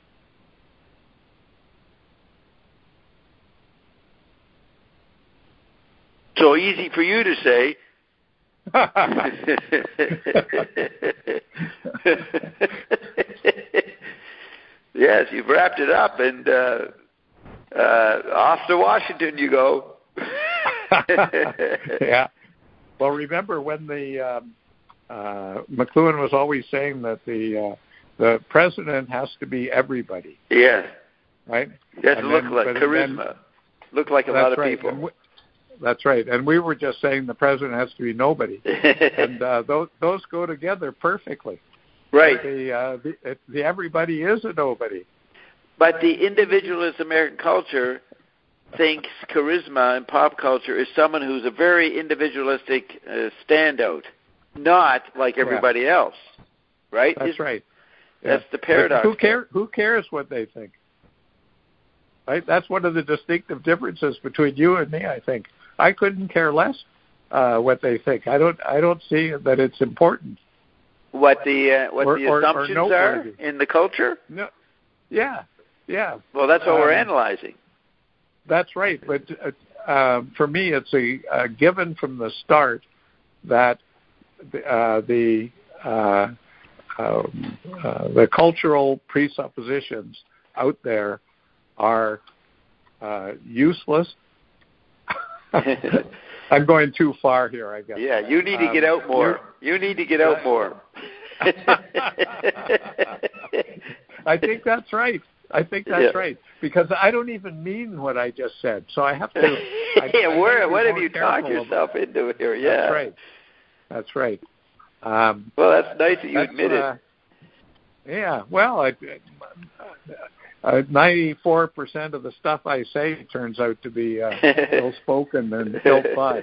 So easy for you to say. Yes, you've wrapped it up, and uh, uh, off to Washington you go. Yeah. Well, remember when the um, uh, McLuhan was always saying that the uh, the president has to be everybody. Yes. Right. He has to and look then, like charisma. Then, look like a lot of right. people. We, that's right. And we were just saying the president has to be nobody, and uh, those those go together perfectly. Right. The, uh, the the everybody is a nobody. But the individualist American culture thinks charisma in pop culture is someone who's a very individualistic uh, standout, not like everybody yeah. else. Right? That's It's, right. That's yeah. the paradox. But who care? Who cares what they think? Right. That's one of the distinctive differences between you and me. I think I couldn't care less uh, what they think. I don't. I don't see that it's important. What the uh, what or, the or, assumptions or are in the culture? No. Yeah. Yeah. Well, that's what um, we're analyzing. That's right. But uh, uh, for me, it's a, a given from the start that uh, the uh, um, uh, the cultural presuppositions out there are uh, useless. I'm going too far here, I guess. Yeah, you need to um, get out more. You need to get out more. I think that's right. I think that's yeah. right. Because I don't even mean what I just said. So I have to... I, yeah, I where, have what have you careful talked yourself about. into here? Yeah. That's right. That's right. Um, well, that's nice that you admit uh, it. Yeah, well, I, uh, ninety-four percent of the stuff I say turns out to be uh, ill-spoken and ill-thought.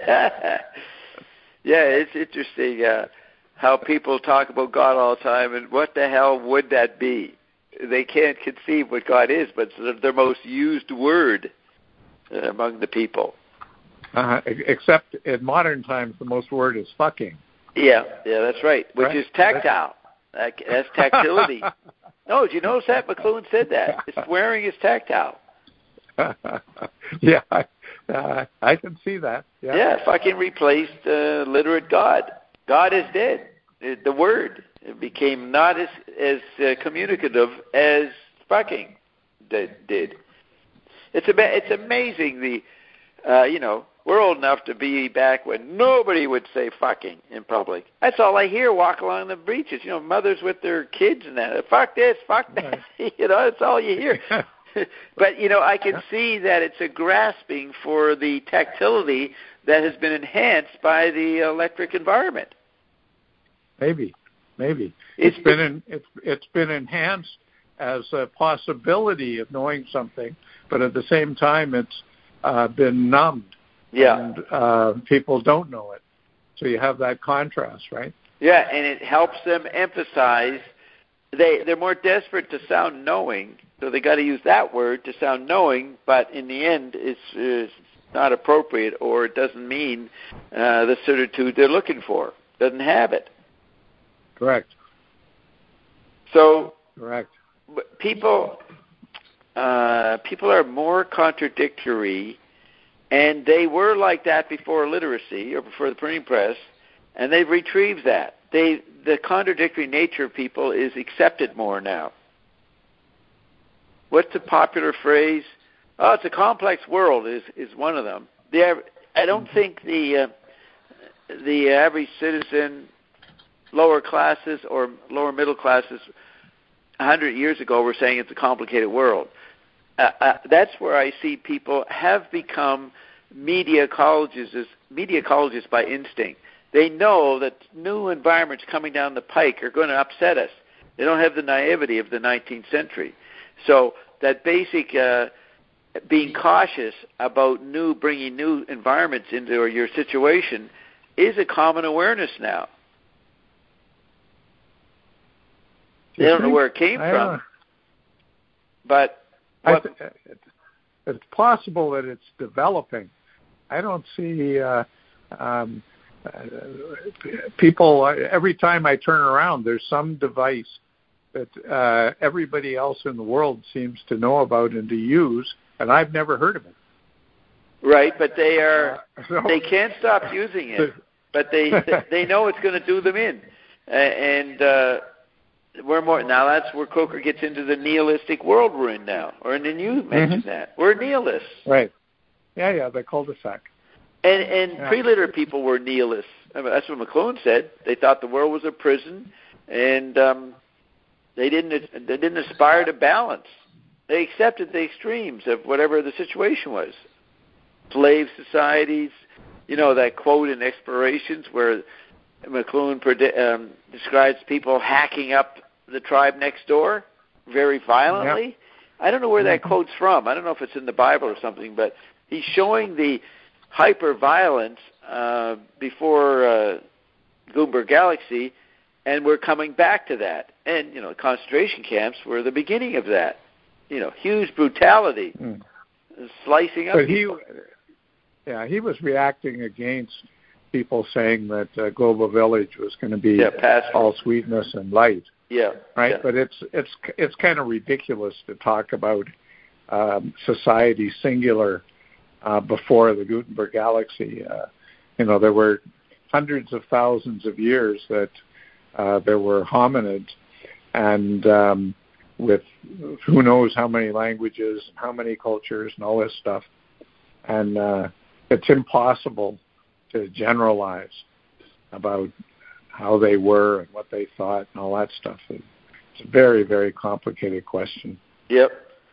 Yeah, it's interesting uh, how people talk about God all the time, and what the hell would that be? They can't conceive what God is, but it's their most used word uh, among the people. Uh, except in modern times, the most word is fucking. Yeah, yeah, that's right, which right? is tactile. That, that's tactility. No, did you notice that? McLuhan said that. Swearing is tactile. Yeah, I, uh, I can see that. Yeah, yeah fucking replaced uh, literate God. God is dead. The word became not as as uh, communicative as fucking did. did. It's ama- it's amazing. The uh, you know we're old enough to be back when nobody would say fucking in public. That's all I hear walk along the beaches. You know, mothers with their kids and that. Fuck this, fuck that. You know, that's all you hear. But, you know, I can see that it's a grasping for the tactility that has been enhanced by the electric environment. Maybe, maybe. It's, it's been in, it's it's been enhanced as a possibility of knowing something, but at the same time, it's uh, been numbed. Yeah. And uh, people don't know it. So you have that contrast, right? Yeah, and it helps them emphasize. They, they're more desperate to sound knowing, so they got to use that word to sound knowing, but in the end, it's, it's not appropriate, or it doesn't mean uh, the certitude they're looking for. Doesn't have it. Correct. So Correct. people, uh, people are more contradictory And they were like that before literacy or before the printing press, and they've retrieved that. They, the contradictory nature of people is accepted more now. What's the popular phrase? Oh, it's a complex world is, is one of them. The, I don't think the uh, the average citizen, lower classes or lower middle classes, a hundred years ago were saying it's a complicated world. Uh, uh, that's where I see people have become media ecologists, media ecologists by instinct. They know that new environments coming down the pike are going to upset us. They don't have the naivety of the nineteenth century. So that basic uh, being cautious about new, bringing new environments into your situation is a common awareness now. They don't know where it came from, but I th- it's possible that it's developing. I don't see uh, um, uh, people, every time I turn around, there's some device that uh, everybody else in the world seems to know about and to use, and I've never heard of it. Right, but they are, uh, so, they can't stop using it, but they they know it's going to do them in. Uh, and uh, we're more, now that's where Coker gets into the nihilistic world we're in now, or and then you mentioned mm-hmm. that. We're nihilists. Right. Yeah, yeah, the cul-de-sac. And, and yeah. pre-literate people were nihilists. I mean, that's what McLuhan said. They thought the world was a prison, and um, they didn't they didn't aspire to balance. They accepted the extremes of whatever the situation was. Slave societies, you know, that quote in Explorations where McLuhan predi- um, describes people hacking up the tribe next door very violently. Yep. I don't know where that quote's from. I don't know if it's in the Bible or something, but he's showing the hyper-violence uh, before uh, Gutenberg Galaxy, and we're coming back to that. And, you know, concentration camps were the beginning of that. You know, huge brutality, mm. slicing up but people. He, yeah, he was reacting against people saying that uh, Global Village was going to be yeah, all sweetness and light. Yeah, right. Yeah. But it's it's it's kind of ridiculous to talk about um, society singular uh, before the Gutenberg Galaxy. Uh, you know, there were hundreds of thousands of years that uh, there were hominids, and um, with who knows how many languages and how many cultures and all this stuff, and uh, it's impossible to generalize about how they were and what they thought and all that stuff. It's a very, very complicated question. Yep.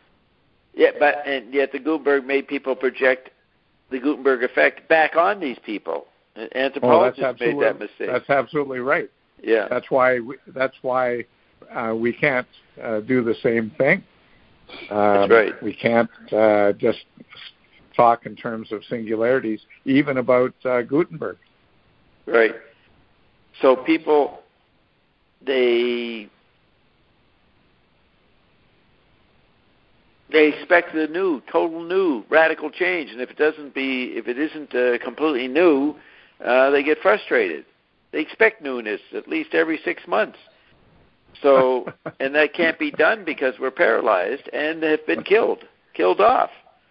Yeah, but and yet the Gutenberg made people project the Gutenberg effect back on these people. Anthropologists oh, made that mistake. That's absolutely right. Yeah. That's why. We, that's why uh, we can't uh, do the same thing. Um, that's right. We can't uh, just talk in terms of singularities, even about uh, Gutenberg. Right. So people, they they expect the new, total new, radical change, and if it doesn't be, if it isn't uh, completely new, uh, they get frustrated. They expect newness at least every six months. So, and that can't be done because we're paralyzed and have been killed, killed off.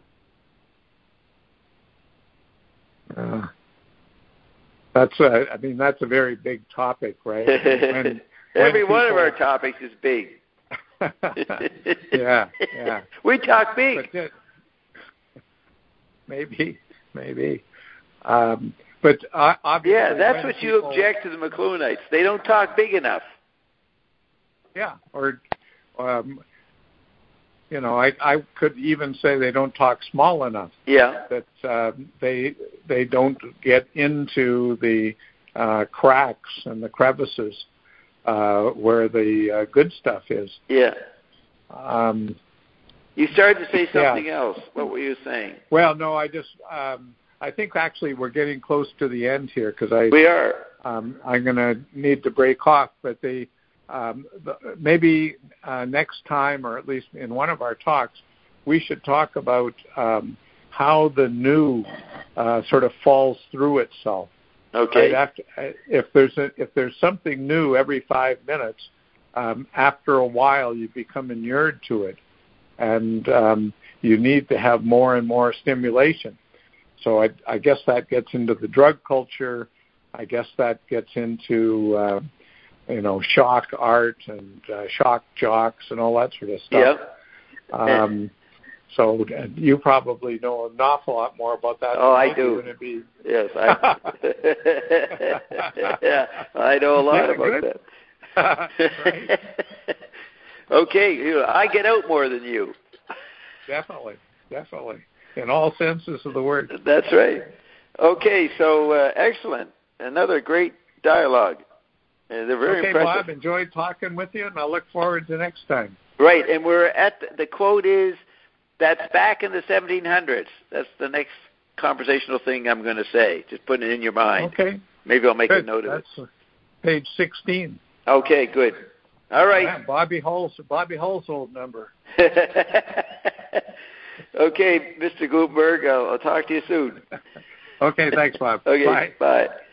Uh, that's a, I mean, that's a very big topic, right? When, Every when one people, of our topics is big. yeah, yeah. We talk big. But, uh, maybe, maybe. Um, but uh, obviously, yeah, that's what people, you object to the McLuhanites. They don't talk big enough. Yeah, or um, you know, I, I could even say they don't talk small enough. Yeah. That uh, they they don't get into the uh, cracks and the crevices uh, where the uh, good stuff is. Yeah. Um, you started to say something yeah. else. What were you saying? Well, no, I just um, I think actually we're getting close to the end here because I we are. Um, I'm going to need to break off, but the. Um, maybe uh, next time, or at least in one of our talks, we should talk about um, how the new uh, sort of falls through itself. Okay. Right? After, if there's a, if there's something new every five minutes, um, after a while you become inured to it, and um, you need to have more and more stimulation. so I, I guess that gets into the drug culture. I guess that gets into, uh, you know, shock art and uh, shock jocks and all that sort of stuff. Yep. Um, so you probably know an awful lot more about that. Oh, I do. It be... Yes, I. yeah, I know a lot yeah, about good. that. Okay, I get out more than you. Definitely, definitely, in all senses of the word. That's right. Okay, so uh, excellent. Another great dialogue. Uh, they're very okay, impressive. Bob, enjoyed talking with you, and I look forward to next time. Right, and we're at the, the quote is, that's back in the seventeen hundreds. That's the next conversational thing I'm going to say. Just put it in your mind. Okay. Maybe I'll make good. a note of that's it. Page sixteen. Okay, good. All right. Yeah, Bobby Hull's Bobby Hull's old number. Okay, Mister Gutenberg, I'll, I'll talk to you soon. Okay, thanks, Bob. Okay, bye. Bye.